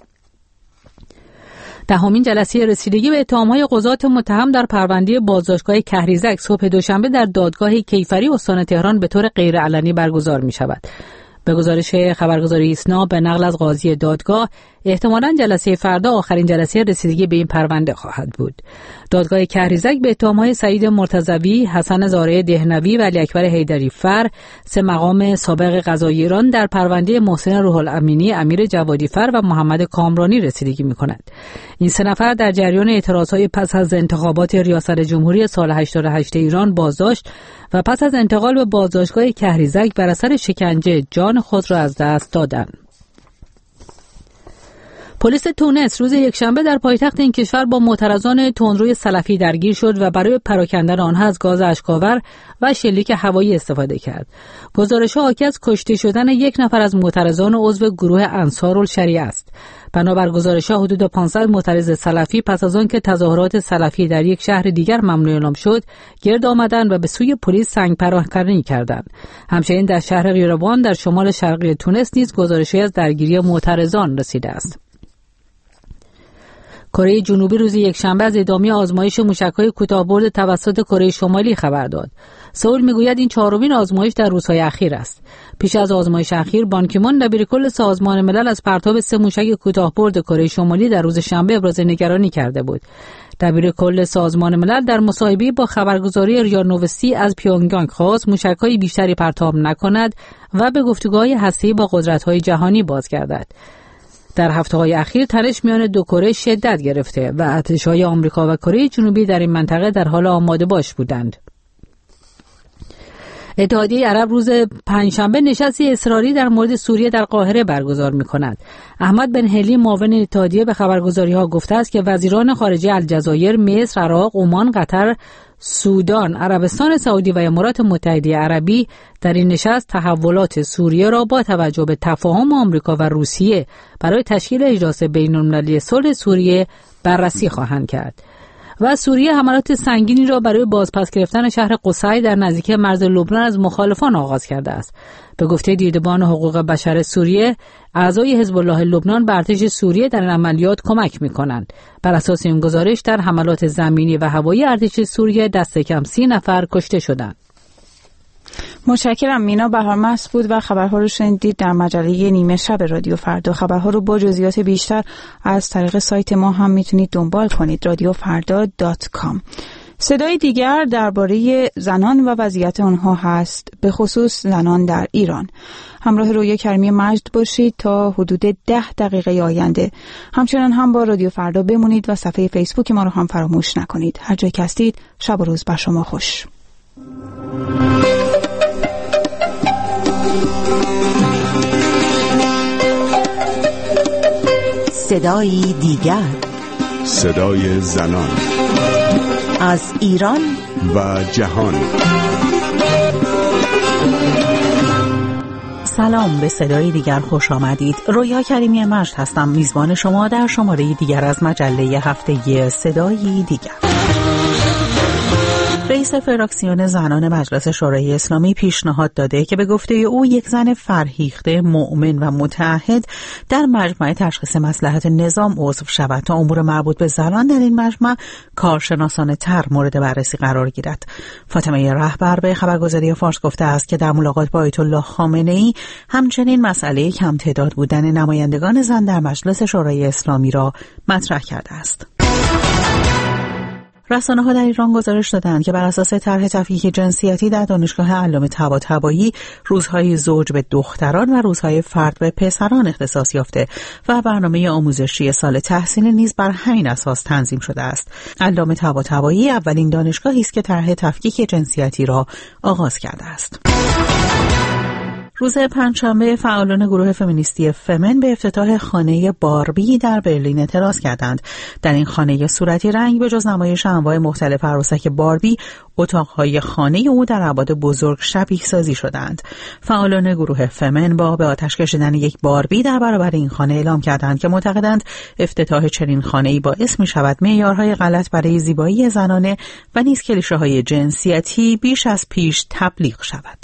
دهمین جلسه رسیدگی به اتهام‌های قضات متهم در پرونده بازداشتگاه کهریزک صبح دوشنبه در دادگاه کیفری استان تهران به طور غیرعلنی برگزار می‌شود. به گزارش خبرگزاری ایسنا به نقل از قاضی دادگاه، احتمالاً جلسه فردا آخرین جلسه رسیدگی به این پرونده خواهد بود. دادگاه کهریزک به اتهام‌های سعید مرتضوی، حسن زارع دهنوی و علی اکبر حیدری فر، 3 مقام سابق قضایی ایران در پرونده محسن روح الامینی، امیر جوادی فر و محمد کامرانی رسیدگی می‌کند. این 3 نفر در جریان اعتراضهای پس از انتخابات ریاست جمهوری سال 88 ایران بازداشت و پس از انتقال به بازداشتگاه کهریزک بر اثر شکنجه جان خود را از دست دادند. پلیس تونس روز یکشنبه در پایتخت این کشور با معترضان تندروی سلفی درگیر شد و برای پراکندن آنها از گاز اشک‌آور و شلیک هوایی استفاده کرد. گزارش‌ها حاکی از کشته شدن 1 نفر از معترضان عضو گروه انصارالشریعه است. بنابر گزارش‌ها حدود 500 معترض سلفی پس از آن که تظاهرات سلفی در یک شهر دیگر ممنوع اعلام شد، گرد آمدند و به سوی پلیس سنگ پراکنی کردند. همچنین در شهر قیروان در شمال شرقی تونس نیز گزارش‌هایی از درگیری معترضان رسیده است. کره جنوبی روز یکشنبه از ادامه آزمایش موشک‌های کوتاه‌برد توسط کره شمالی خبر داد. سئول میگوید این 4مین آزمایش در روزهای اخیر است. پیش از آزمایش اخیر، بان کی مون دبیرکل سازمان ملل از پرتاب 3 موشک کوتاه‌برد کره شمالی در روز شنبه ابراز نگرانی کرده بود. دبیرکل سازمان ملل در مصاحبه‌ای با خبرگزاری ریا نووستی از پیونگیانگ خواست موشک‌های بیشتری پرتاب نکند و به گفتگوهای هسته‌ای با قدرت‌های جهانی بازگردد. در هفته‌های اخیر تنش میان 2 کره شدت گرفته و ارتش‌های آمریکا و کره جنوبی در این منطقه در حال آماده باش بودند. اتحادیه عرب روز پنجشنبه نشستی اصراری در مورد سوریه در قاهره برگزار می‌کند. احمد بن هلی معاون اتحادیه به خبرگزاری‌ها گفته است که وزیران خارجه الجزایر، مصر، عراق، عمان، قطر، سودان، عربستان سعودی و امارات متحده عربی در این نشست تحولات سوریه را با توجه به تفاهم آمریکا و روسیه برای تشکیل اجلاس بین‌المللی صلح سوریه بررسی خواهند کرد. و سوریه حملات سنگینی را برای بازپس گرفتن شهر قصی در نزدیکی مرز لبنان از مخالفان آغاز کرده است. به گفته دیدبان حقوق بشر سوریه، اعضای حزب الله لبنان به ارتش سوریه در این عملیات کمک می‌کنند. بر اساس این گزارش در حملات زمینی و هوایی ارتش سوریه دست کم 30 نفر کشته شدند. متشکرم. مینا بهارمست بود و خبرها رو شنیدید در مجله نیمه شب رادیو فردا. خبرها رو با جزئیات بیشتر از طریق سایت ما هم میتونید دنبال کنید، radiofarda.com. صدای دیگر درباره زنان و وضعیت آنها هست، به خصوص زنان در ایران. همراه رویا کریمی مجد باشید تا حدود 10 دقیقه آینده. همچنان هم با رادیو فردا بمونید و صفحه فیسبوک ما رو هم فراموش نکنید. هر جای که هستید شب و روز بر شما خوش. صدای دیگر، صدای زنان از ایران و جهان. سلام، به صدای دیگر خوش آمدید. رویا کریمی مجد هستم، میزبان شما در شماره دیگر از مجله هفتگی صدای دیگر. رئیس فراکسیون زنان مجلس شورای اسلامی پیشنهاد داده که به گفته او یک زن فرهیخته، مؤمن و متعهد در مجمع تشخیص مصلحت نظام عضو شود تا امور مربوط به زنان در این مجمع کارشناسانه تر مورد بررسی قرار گیرد. فاطمه رهبر به خبرگزاری فارس گفته است که در ملاقات با آیت الله خامنه‌ای همچنین مسئله کم تعداد بودن نمایندگان زن در مجلس شورای اسلامی را مطرح کرده است. رسانه‌ها در ایران گزارش دادند که بر اساس طرح تفکیک جنسیتی در دانشگاه علامه طباطبایی روزهای زوج به دختران و روزهای فرد به پسران اختصاص یافته و برنامه آموزشی سال تحصیل نیز بر همین اساس تنظیم شده است. علامه طباطبایی اولین دانشگاهی است که طرح تفکیک جنسیتی را آغاز کرده است. روز پنجشنبه فعالان گروه فمینیستی فمن به افتتاح خانه باربی در برلین اعتراض کردند. در این خانه صورتی رنگ به جز نمایش انواع مختلف عروسک باربی، اتاقهای خانه او در ابعاد بزرگ شبیه سازی شدند. فعالان گروه فمن با به آتش کشیدن یک باربی در برابر این خانه اعلام کردند که معتقدند افتتاح چنین خانه‌ای باعث می‌شود معیارهای غلط برای زیبایی زنانه و نیز کلیشه‌های جنسیتی بیش از پیش تبلیغ شود.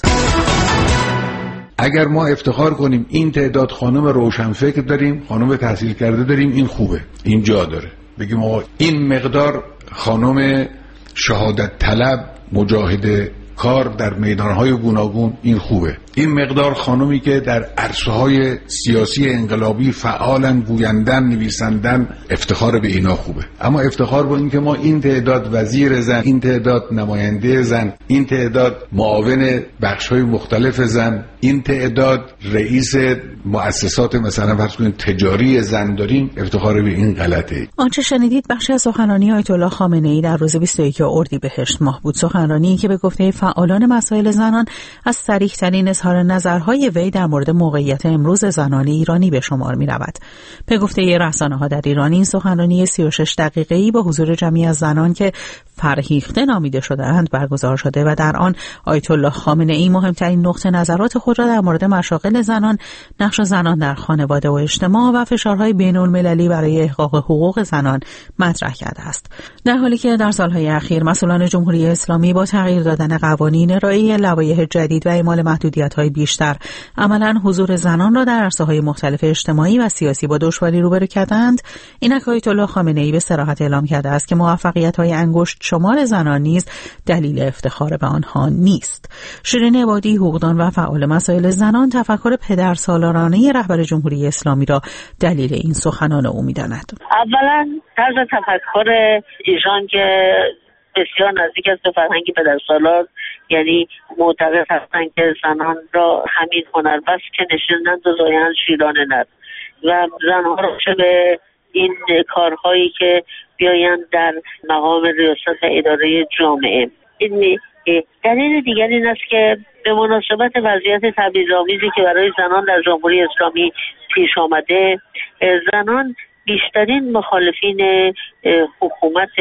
اگر ما افتخار کنیم این تعداد خانم روشنفکر داریم، خانم تحصیل کرده داریم، این خوبه، این جا داره. بگیم آقا این مقدار خانم شهادت طلب، مجاهد کار در میدانهای گوناگون، این خوبه. این مقدار خانمی که در عرصه‌های سیاسی انقلابی فعالن، گویندن، نویسندن، افتخار به اینا خوبه. اما افتخار با این که ما این تعداد وزیر زن، این تعداد نماینده زن، این تعداد معاون بخش‌های مختلف زن، این تعداد رئیس مؤسسات مثلا فرض کنید تجاری زن داریم، افتخار به این غلطه. آنچه شنیدید بخشی از سخنرانی آیت الله خامنه‌ای در روز 21 اردیبهشت ماه بود. سخنرانی که به گفته فعالان مسائل زنان از صریح‌ترین اظهار نظرهای وی در مورد موقعیت امروز زنان ایرانی به شمار می رود. به گفته رسانه‌ها در ایران این سخنرانی 36 دقیقه‌ای با حضور جمعی از زنان که فرهیخته نامیده شده‌اند برگزار شده و در آن آیت الله خامنه‌ای مهمترین نقطه نظرات خود را در مورد مشاغل زنان، نقش زنان در خانواده و اجتماع و فشارهای بین‌المللی برای احقاق حقوق زنان مطرح کرده است. در حالی که در سالهای اخیر مسئولان جمهوری اسلامی با تغییر دادن قوانین، ارائه لوایح جدید و اعمال محدودیت‌های بیشتر عملاً حضور زنان را در عرصه‌های مختلف اجتماعی و سیاسی با دشواری روبرو کردند، اینک آیت الله خامنه‌ای به صراحت اعلام کرده است که موفقیت‌های انگشت شمار زنان نیز دلیل افتخار به آنها نیست. شیرین عبادی، حقوقدان و فعال مسائل زنان، تفکر پدرسالارانه رهبر جمهوری اسلامی را دلیل این سخنان او می‌داند. اولاً طرز تفکر ایشان که بسیار نزدیک است به فرهنگ پدرسالار، یعنی معتقد هستند که زنان را همین هنر بس که نشیندند و زایند شیران نر و زنها را چه به این کارهایی که بیایند در مقام ریاست و اداره جامعه. این دلیل دیگر این است که به مناسبت وضعیت تبعیض‌آمیزی که برای زنان در جمهوری اسلامی پیش آمده، زنان بیشترین مخالفین حکومت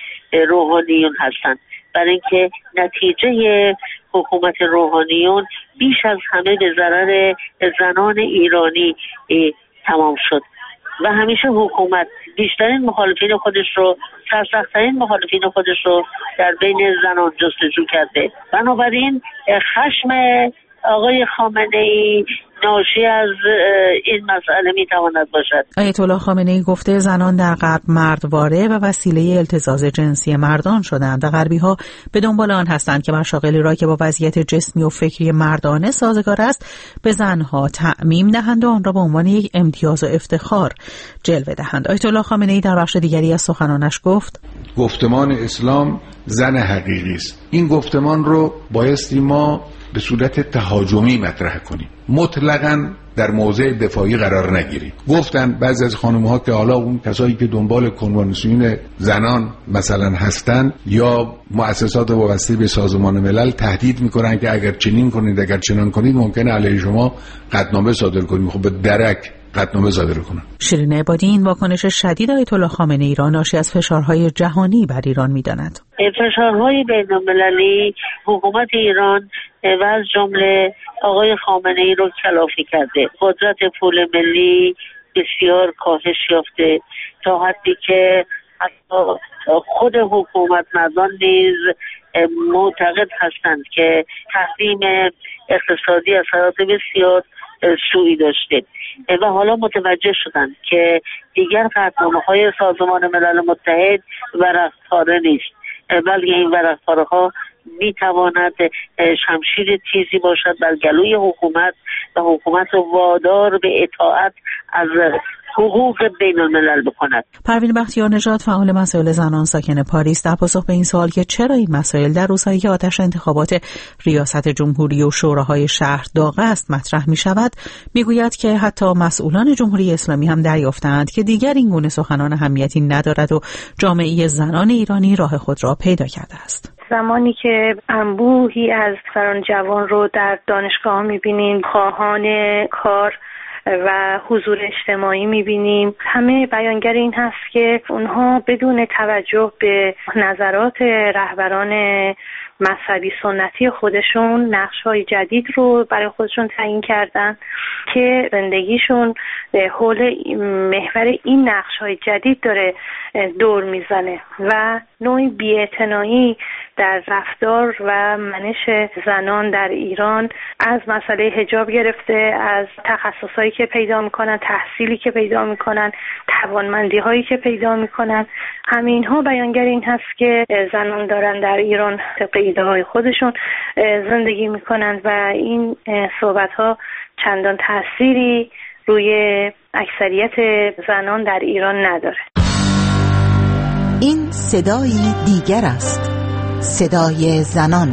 روحانیون هستند، برای اینکه نتیجه حکومت روحانیون بیش از همه به ضرر زنان ایرانی تمام شد و همیشه حکومت بیشترین مخالفین خودش رو، سرسخت‌ترین مخالفین خودش رو در بین زنان جستجو کرده. بنابراین خشم آقای خامنه‌ای ناشی از این مسئله میتواند باشد. آیت الله خامنه‌ای گفته زنان در غرب مردواره و وسیله التزاز جنسی مردان شدند و غربی‌ها به دنبال آن هستند که مشاغلی را که با وضعیت جسمی و فکری مردانه سازگار است به زنها تعمیم دهند و آن را به عنوان یک امتیاز و افتخار جلوه دهند. آیت الله خامنه‌ای در بخش دیگری از سخنانش گفت: گفتمان اسلام زن حقیقی است. این گفتمان رو بایستی ما به صورت تهاجمی مطرح کنیم، مطلقاً در موضع دفاعی قرار نگیریم. گفتن بعضی از خانم‌ها که حالا اون کسایی که دنبال کنوانسیون زنان مثلا هستن یا مؤسسات وابسته به سازمان ملل تهدید میکنن که اگر چنین کنید اگر چنان کنید ممکنه علیه شما قطعنامه صادر کنیم. خب به درک قطعنامه صادر کنن. شیرین عبادی این واکنش شدید آیت الله خامنه‌ای را ناشی از فشارهای جهانی بر ایران می‌داند. فشارهای بین‌المللی حکومت ایران و از جمله آقای خامنه‌ای رو کلافی کرده. قدرت پول ملی بسیار کاهش یافته تا حدی که حتی خود حکومت مردان نیز معتقد هستند که تحریم اقتصادی اثرات بسیار سوئی داشته و حالا متوجه شدند که دیگر قطعنامه‌های سازمان ملل متحد ورق‌پاره نیست، بلکه این ورق‌پاره‌ها میتواند شمشیر تیزی باشد بر گلوی حکومت و حکومت رو وادار به اطاعت از حقوق بین الملل بکند. پروین بختیار نژاد فعال مسائل زنان ساکن پاریس در پاسخ به این سوال که چرا این مسائل در روزهایی که آتش انتخابات ریاست جمهوری و شوراهای شهر داغ است مطرح می شود، می گوید که حتی مسئولان جمهوری اسلامی هم دریافتند که دیگر این گونه سخنان اهمیتی ندارد و جامعه زنان ایرانی راه خود را پیدا کرده است. زمانی که انبوهی از زنان جوان رو در دانشگاه می‌بینیم، خواهان کار و حضور اجتماعی می‌بینیم، همه بیانگر این هست که اونها بدون توجه به نظرات رهبران مذهبی سنتی خودشون نقش‌های جدید رو برای خودشون تعیین کردن که زندگیشون حول محور این نقش‌های جدید داره دور میزنه و نوعی بی‌اعتنایی در رفتار و منش زنان در ایران از مسئله حجاب گرفته، از تخصصایی که پیدا میکنن، تحصیلی که پیدا میکنن، توانمندی‌هایی که پیدا میکنن، همینها بیانگر این هست که زنان دارن در ایران طبق ایده‌های خودشون زندگی میکنن و این صحبت‌ها چندان تأثیری روی اکثریت زنان در ایران نداره. این صدای دیگر است، صدای زنان.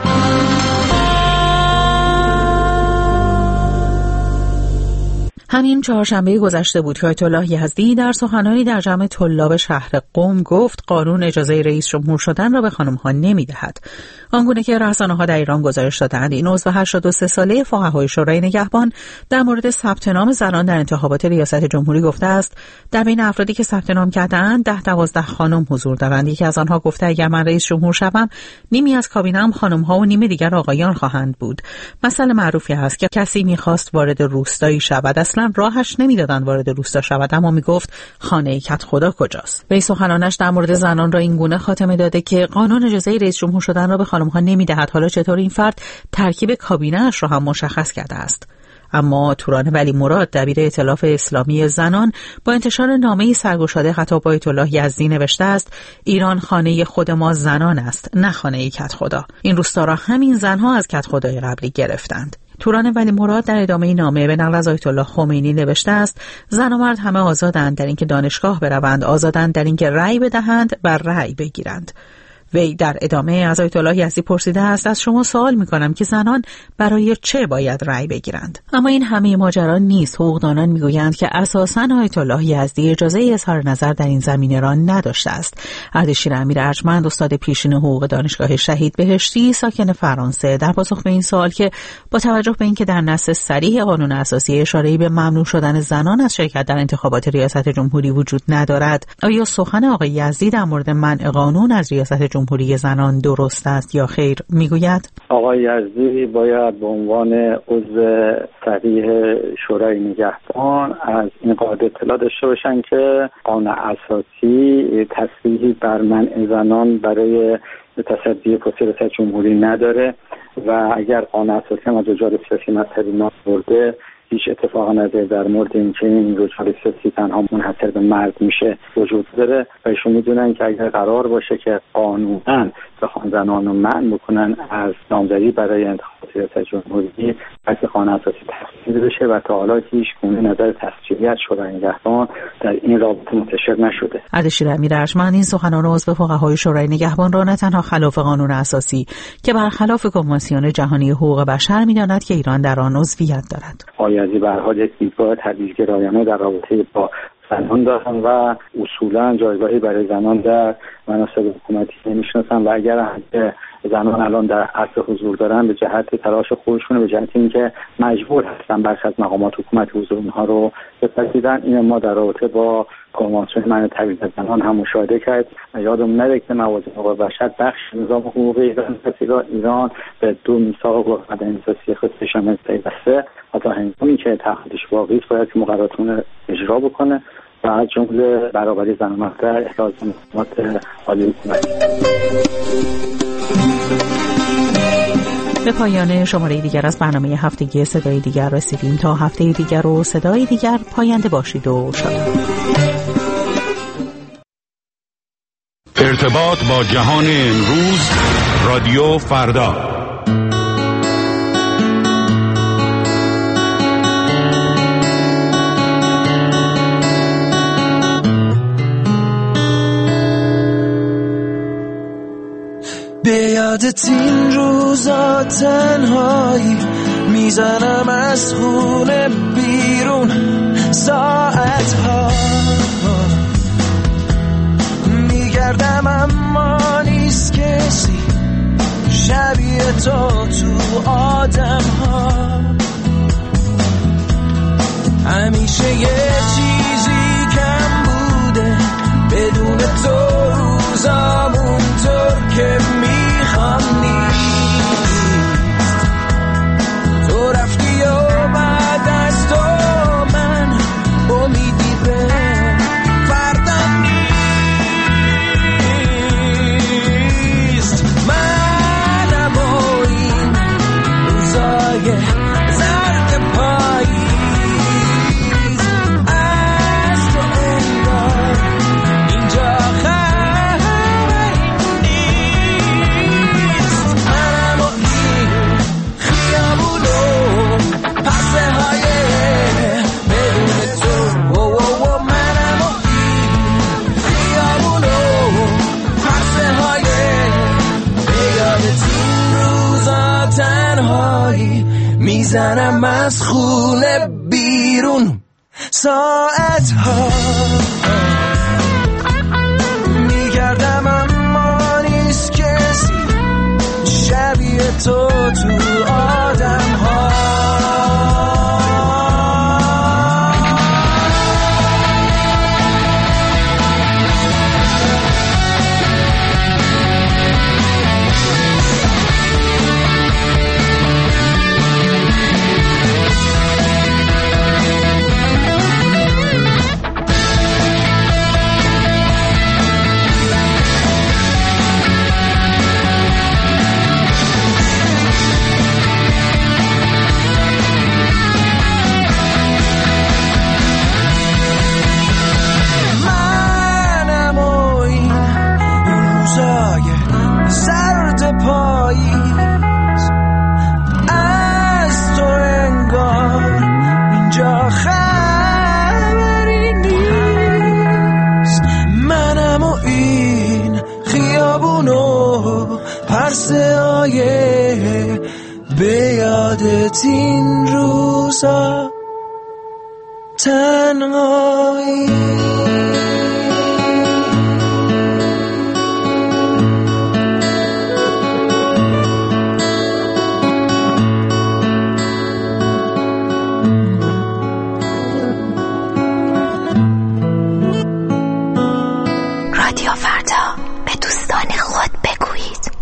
همین چهارشنبه گذشته بود که آیت الله یزدی در سخنانی در جمع طلاب شهر قم گفت قانون اجازه رئیس جمهور شدن را به خانم‌ها نمی‌دهد. آنگونه که رسانه‌ها در ایران گزارش دادند این عضو 83 ساله فقهای شورای نگهبان در مورد ثبت نام زنان در انتخابات ریاست جمهوری گفته است در بین افرادی که ثبت نام کرده‌اند 10-12 خانم حضور دارند. یکی از آنها گفته اگر من رئیس جمهور شوم نیمی از کابینه‌ام خانم‌ها و نیمی دیگر آقایان خواهند بود. مسئله معروفی است که کسی می‌خواست وارد روستایی شود، اصلا راهش نمیدادن وارد روستا شود، اما میگفت خانه کت خدا کجاست. وی سخنانش در مورد زنان را این گونه خاتمه داده که قانون اجازه رئیس جمهور شدن را به خانم‌ها نمیدهد، حالا چطور این فرد ترکیب کابینه‌اش را هم مشخص کرده است. اما توران ولی مراد دبیر ائتلاف اسلامی زنان با انتشار نامه‌ای سرگشاده خطاب آیت الله یزدی نوشته است ایران خانه خود ما زنان است، نه خانه کت خدا. این روستا را همین زنها از کت خدای قبلی گرفتند. توران ولی مراد در ادامه نامه به نقل از آیت الله خمینی نوشته است زن و مرد همه آزادند در اینکه دانشگاه بروند، آزادند در اینکه رأی بدهند و رأی بگیرند. وی در ادامه از آیت الله یزدی پرسیده است از شما سوال می‌کنم که زنان برای چه باید رأی بگیرند؟ اما این همه ماجرا نیست. حقوقدانان میگویند که اساساً آیت الله یزدی اجازه اظهار نظر در این زمینه را نداشته است. اردشیر امیر ارجمند استاد پیشین حقوق دانشگاه شهید بهشتی ساکن فرانسه در پاسخ به این سوال که با توجه به اینکه در نص صریح قانون اساسی اشاره‌ای به ممنوع شدن زنان از شرکت در انتخابات ریاست جمهوری وجود ندارد، آیا سخن آقای یزدی در مورد منع قانون از ریاست جمهوری زنان درست است یا خیر؟ میگوید آقای یزدی باید به عنوان عضو صریح شورای نگهبان از این قاعده اطلاع داشته باشن که قانون اساسی تصریحی بر منع زنان برای تصدی پست ریاست جمهوری نداره و اگر قانون اساسی هم از وجود سیاسی مذهبی نابرده هیچ اتفاق نظر در مورد اینکه این رجوع سیاسی تنها منحصر به مرد میشه وجود داره و ایشون میدونن که اگر قرار باشه که قانونا بخوان زنان رو منع بکنن از نامزدی برای انتخابات ریاست جمهوری، پس قانون اساسی تصویب بشه و تا حالا هیچ گونه نظر تفصیلی از شورای نگهبان در این رابطه منتشر نشده. اردشیر امیر ارجمند این سخنان عضو فقهای شورای نگهبان را نه تنها خلاف قانون اساسی که برخلاف کنوانسیون جهانی حقوق بشر می‌داند که ایران در آن عضویت دارد. آیازی به هر حال یک دیدگاه تبعیض‌گرایانه در رابطه با زنان دارن و اصولا جایگاهی برای زنان در مناصب حکومتی نمی‌شناسن و اگر زنان الان در عرصه حضور دارن به جهت تلاش خودشون، به جهت اینکه مجبور هستن برخی از مقامات حکومت حضور اونها رو بپذیرن. این ما در رابطه با کنوانسیون منع تبعیض زنان هم مشاهده کرد. یادمون نره که موازین حقوق بشر بخش نظام حقوقی ایران به 2 میثاق حقوق مدنی اساسی خودش هم پیوسته و تا هنگامی که تعهدش باقی است باید مقرراتون اجرا بکنه و از جمله برابری زن و مرد در احراز مقامات عالی حکومتی. به پایان شماره دیگر از برنامه هفتگی صدای دیگر رسیدیم. تا هفته دیگر و صدای دیگر پاینده باشید و شاد. ارتباط با جهان امروز، رادیو فردا. به یادت این روزا تنهایی میزنم از خونه بیرون ساعتها میگردم اما نیست کسی شبیه تو آدم ها. همیشه یه چیزی کم بوده بدون تو روزامون طور که میخوام نیست. تو رفتی و بعد از تو من امیدی به فردا نیست. منم و این روزای زرد پاییز از تو انگار اینجا میزنم از خونه بیرون ساعتها میگردم اما نیست کسی شبیه تو آدم ها. به یادت این روزا تنهایی. رادیو فردا، به دوستان خود بگویید.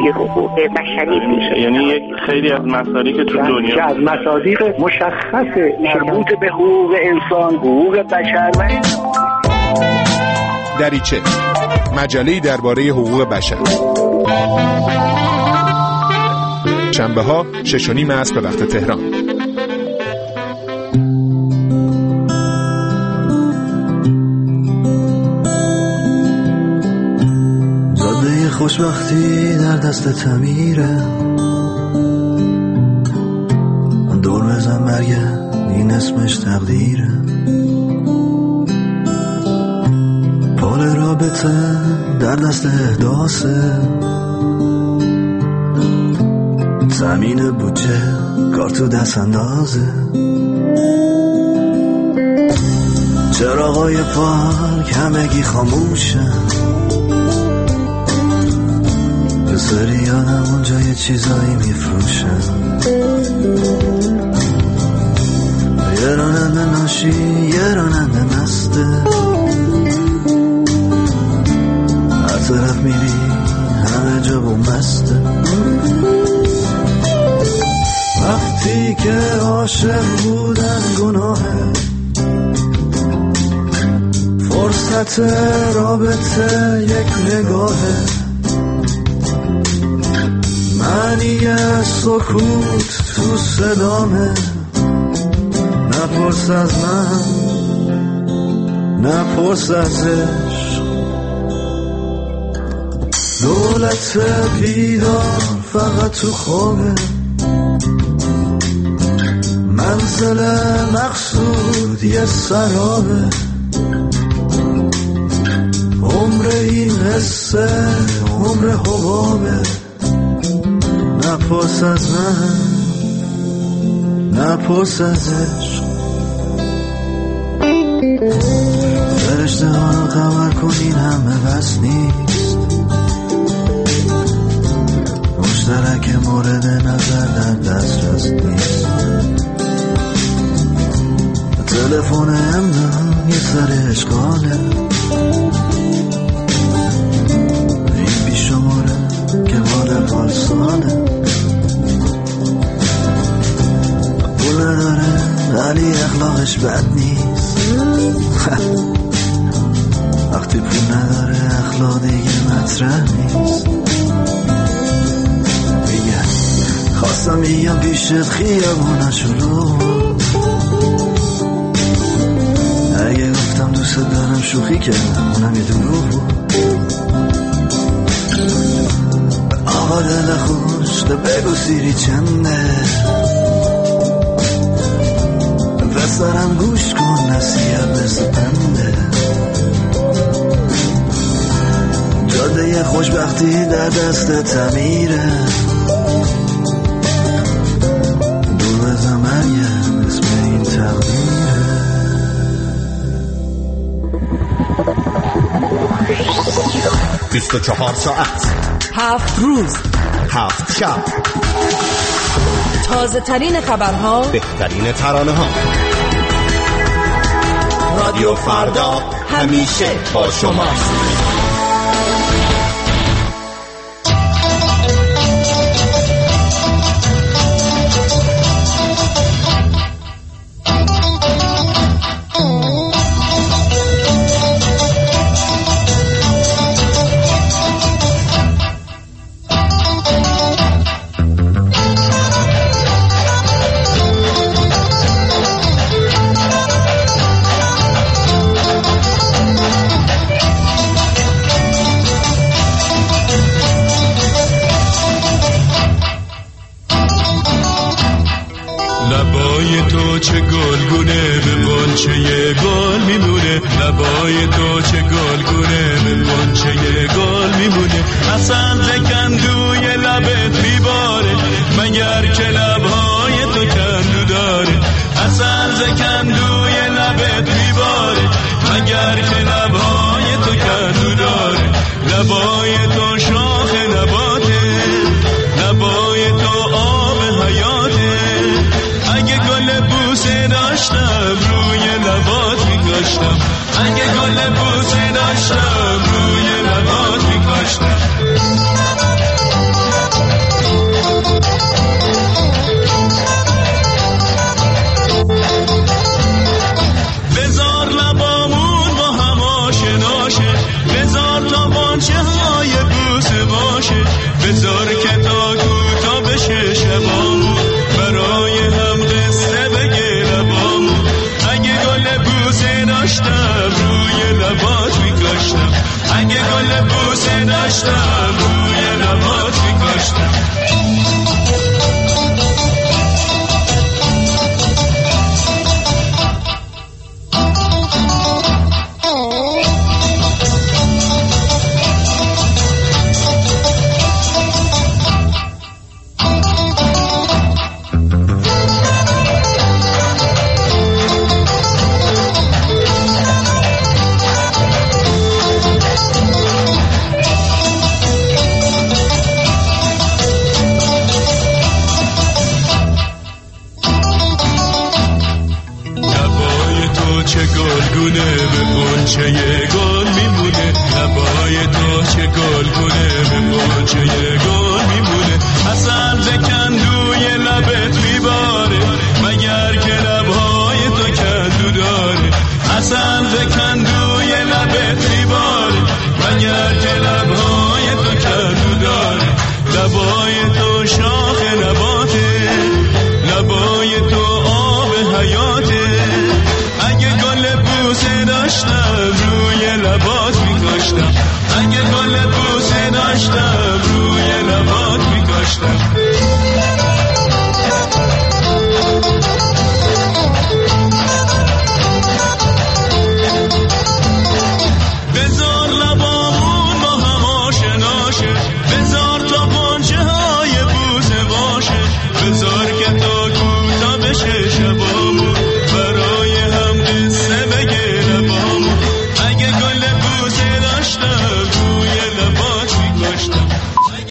جمهوری حقوق بشری پیش، یعنی یک خیلی از مسائلی که تو دنیا که از مصادیق مشخص مربوط به حقوق انسان، حقوق بشر. دریچه، مجله‌ای درباره حقوق بشر. شنبه‌ها 6:30 عصر به وقت تهران. جاده خوشبختی در دست تعمیره، دور بزن برگرد این اسمش تقدیره. پال رابطه در دست احداثه، تامین بودجه کار تو دست اندازه. چراغای پارک همگی خاموشن، یه سری آدم اونجا یه چیزایی میفروشن. یه راننده ناشی، یه راننده مسته، هر طرف میری همه جا بومسته. وقتی که عاشق بودن گناهه، فرصت رابطه یک نگاهه. معنی سکوت تو صدامه، نپرس از من، نپرس از عشق. دولت بیدار فقط تو خوابه، منزل مقصود یه سرابه. عمر این حسه عمر حبابه، نپرس از من، نپرس از عشق. فرشته ها رو خبر کنین همه بس نیست، مشترک مورد نظر در دسترس نیست. تلفن امنان یه سر اشغاله، این بیشماره که مال پالسانه. پول داره ولی اخلاقش بد نیست، وقتی پول نداره اخلاق دیگه مطرح نیست. میگه خواستم بیام پیشت خیابونا شروع، اگه گفتم دوست دارم شوخی کردم اونم یه دروغ بود. آقا دل خوش تو بگو سیری چنده، بسرم گوش کن نصیحت مثل پنده. جاده خوشبختی در دست تعمیره، دور زمانیه اسم این تقدیره. 24 ساعت 7 روز 7 شب، تازه ترین خبرها، بهترین ترانه ها. رادیو فردا همیشه با شماست. چه گلگونه به بانچه گل میمونه، لبای تو چه گلگونه به بانچه گل میمونه. اصلا کندوی لبت میباره مگر که لبهای تو کندو داره. اصلا کندوی لبت میباره مگر که لبهای تو کندو داره. لبای تو شاخ نباته، لبای تو آب حیاته. اگه گل بوسه داشتم روی لبات میکاشتم، اگه گل بوسه داشتم روی لبات میکاشتم. گلگونه به غنچه گل میمونه، لبای تو چه گلگونه به غنچه گل میمونه. عسل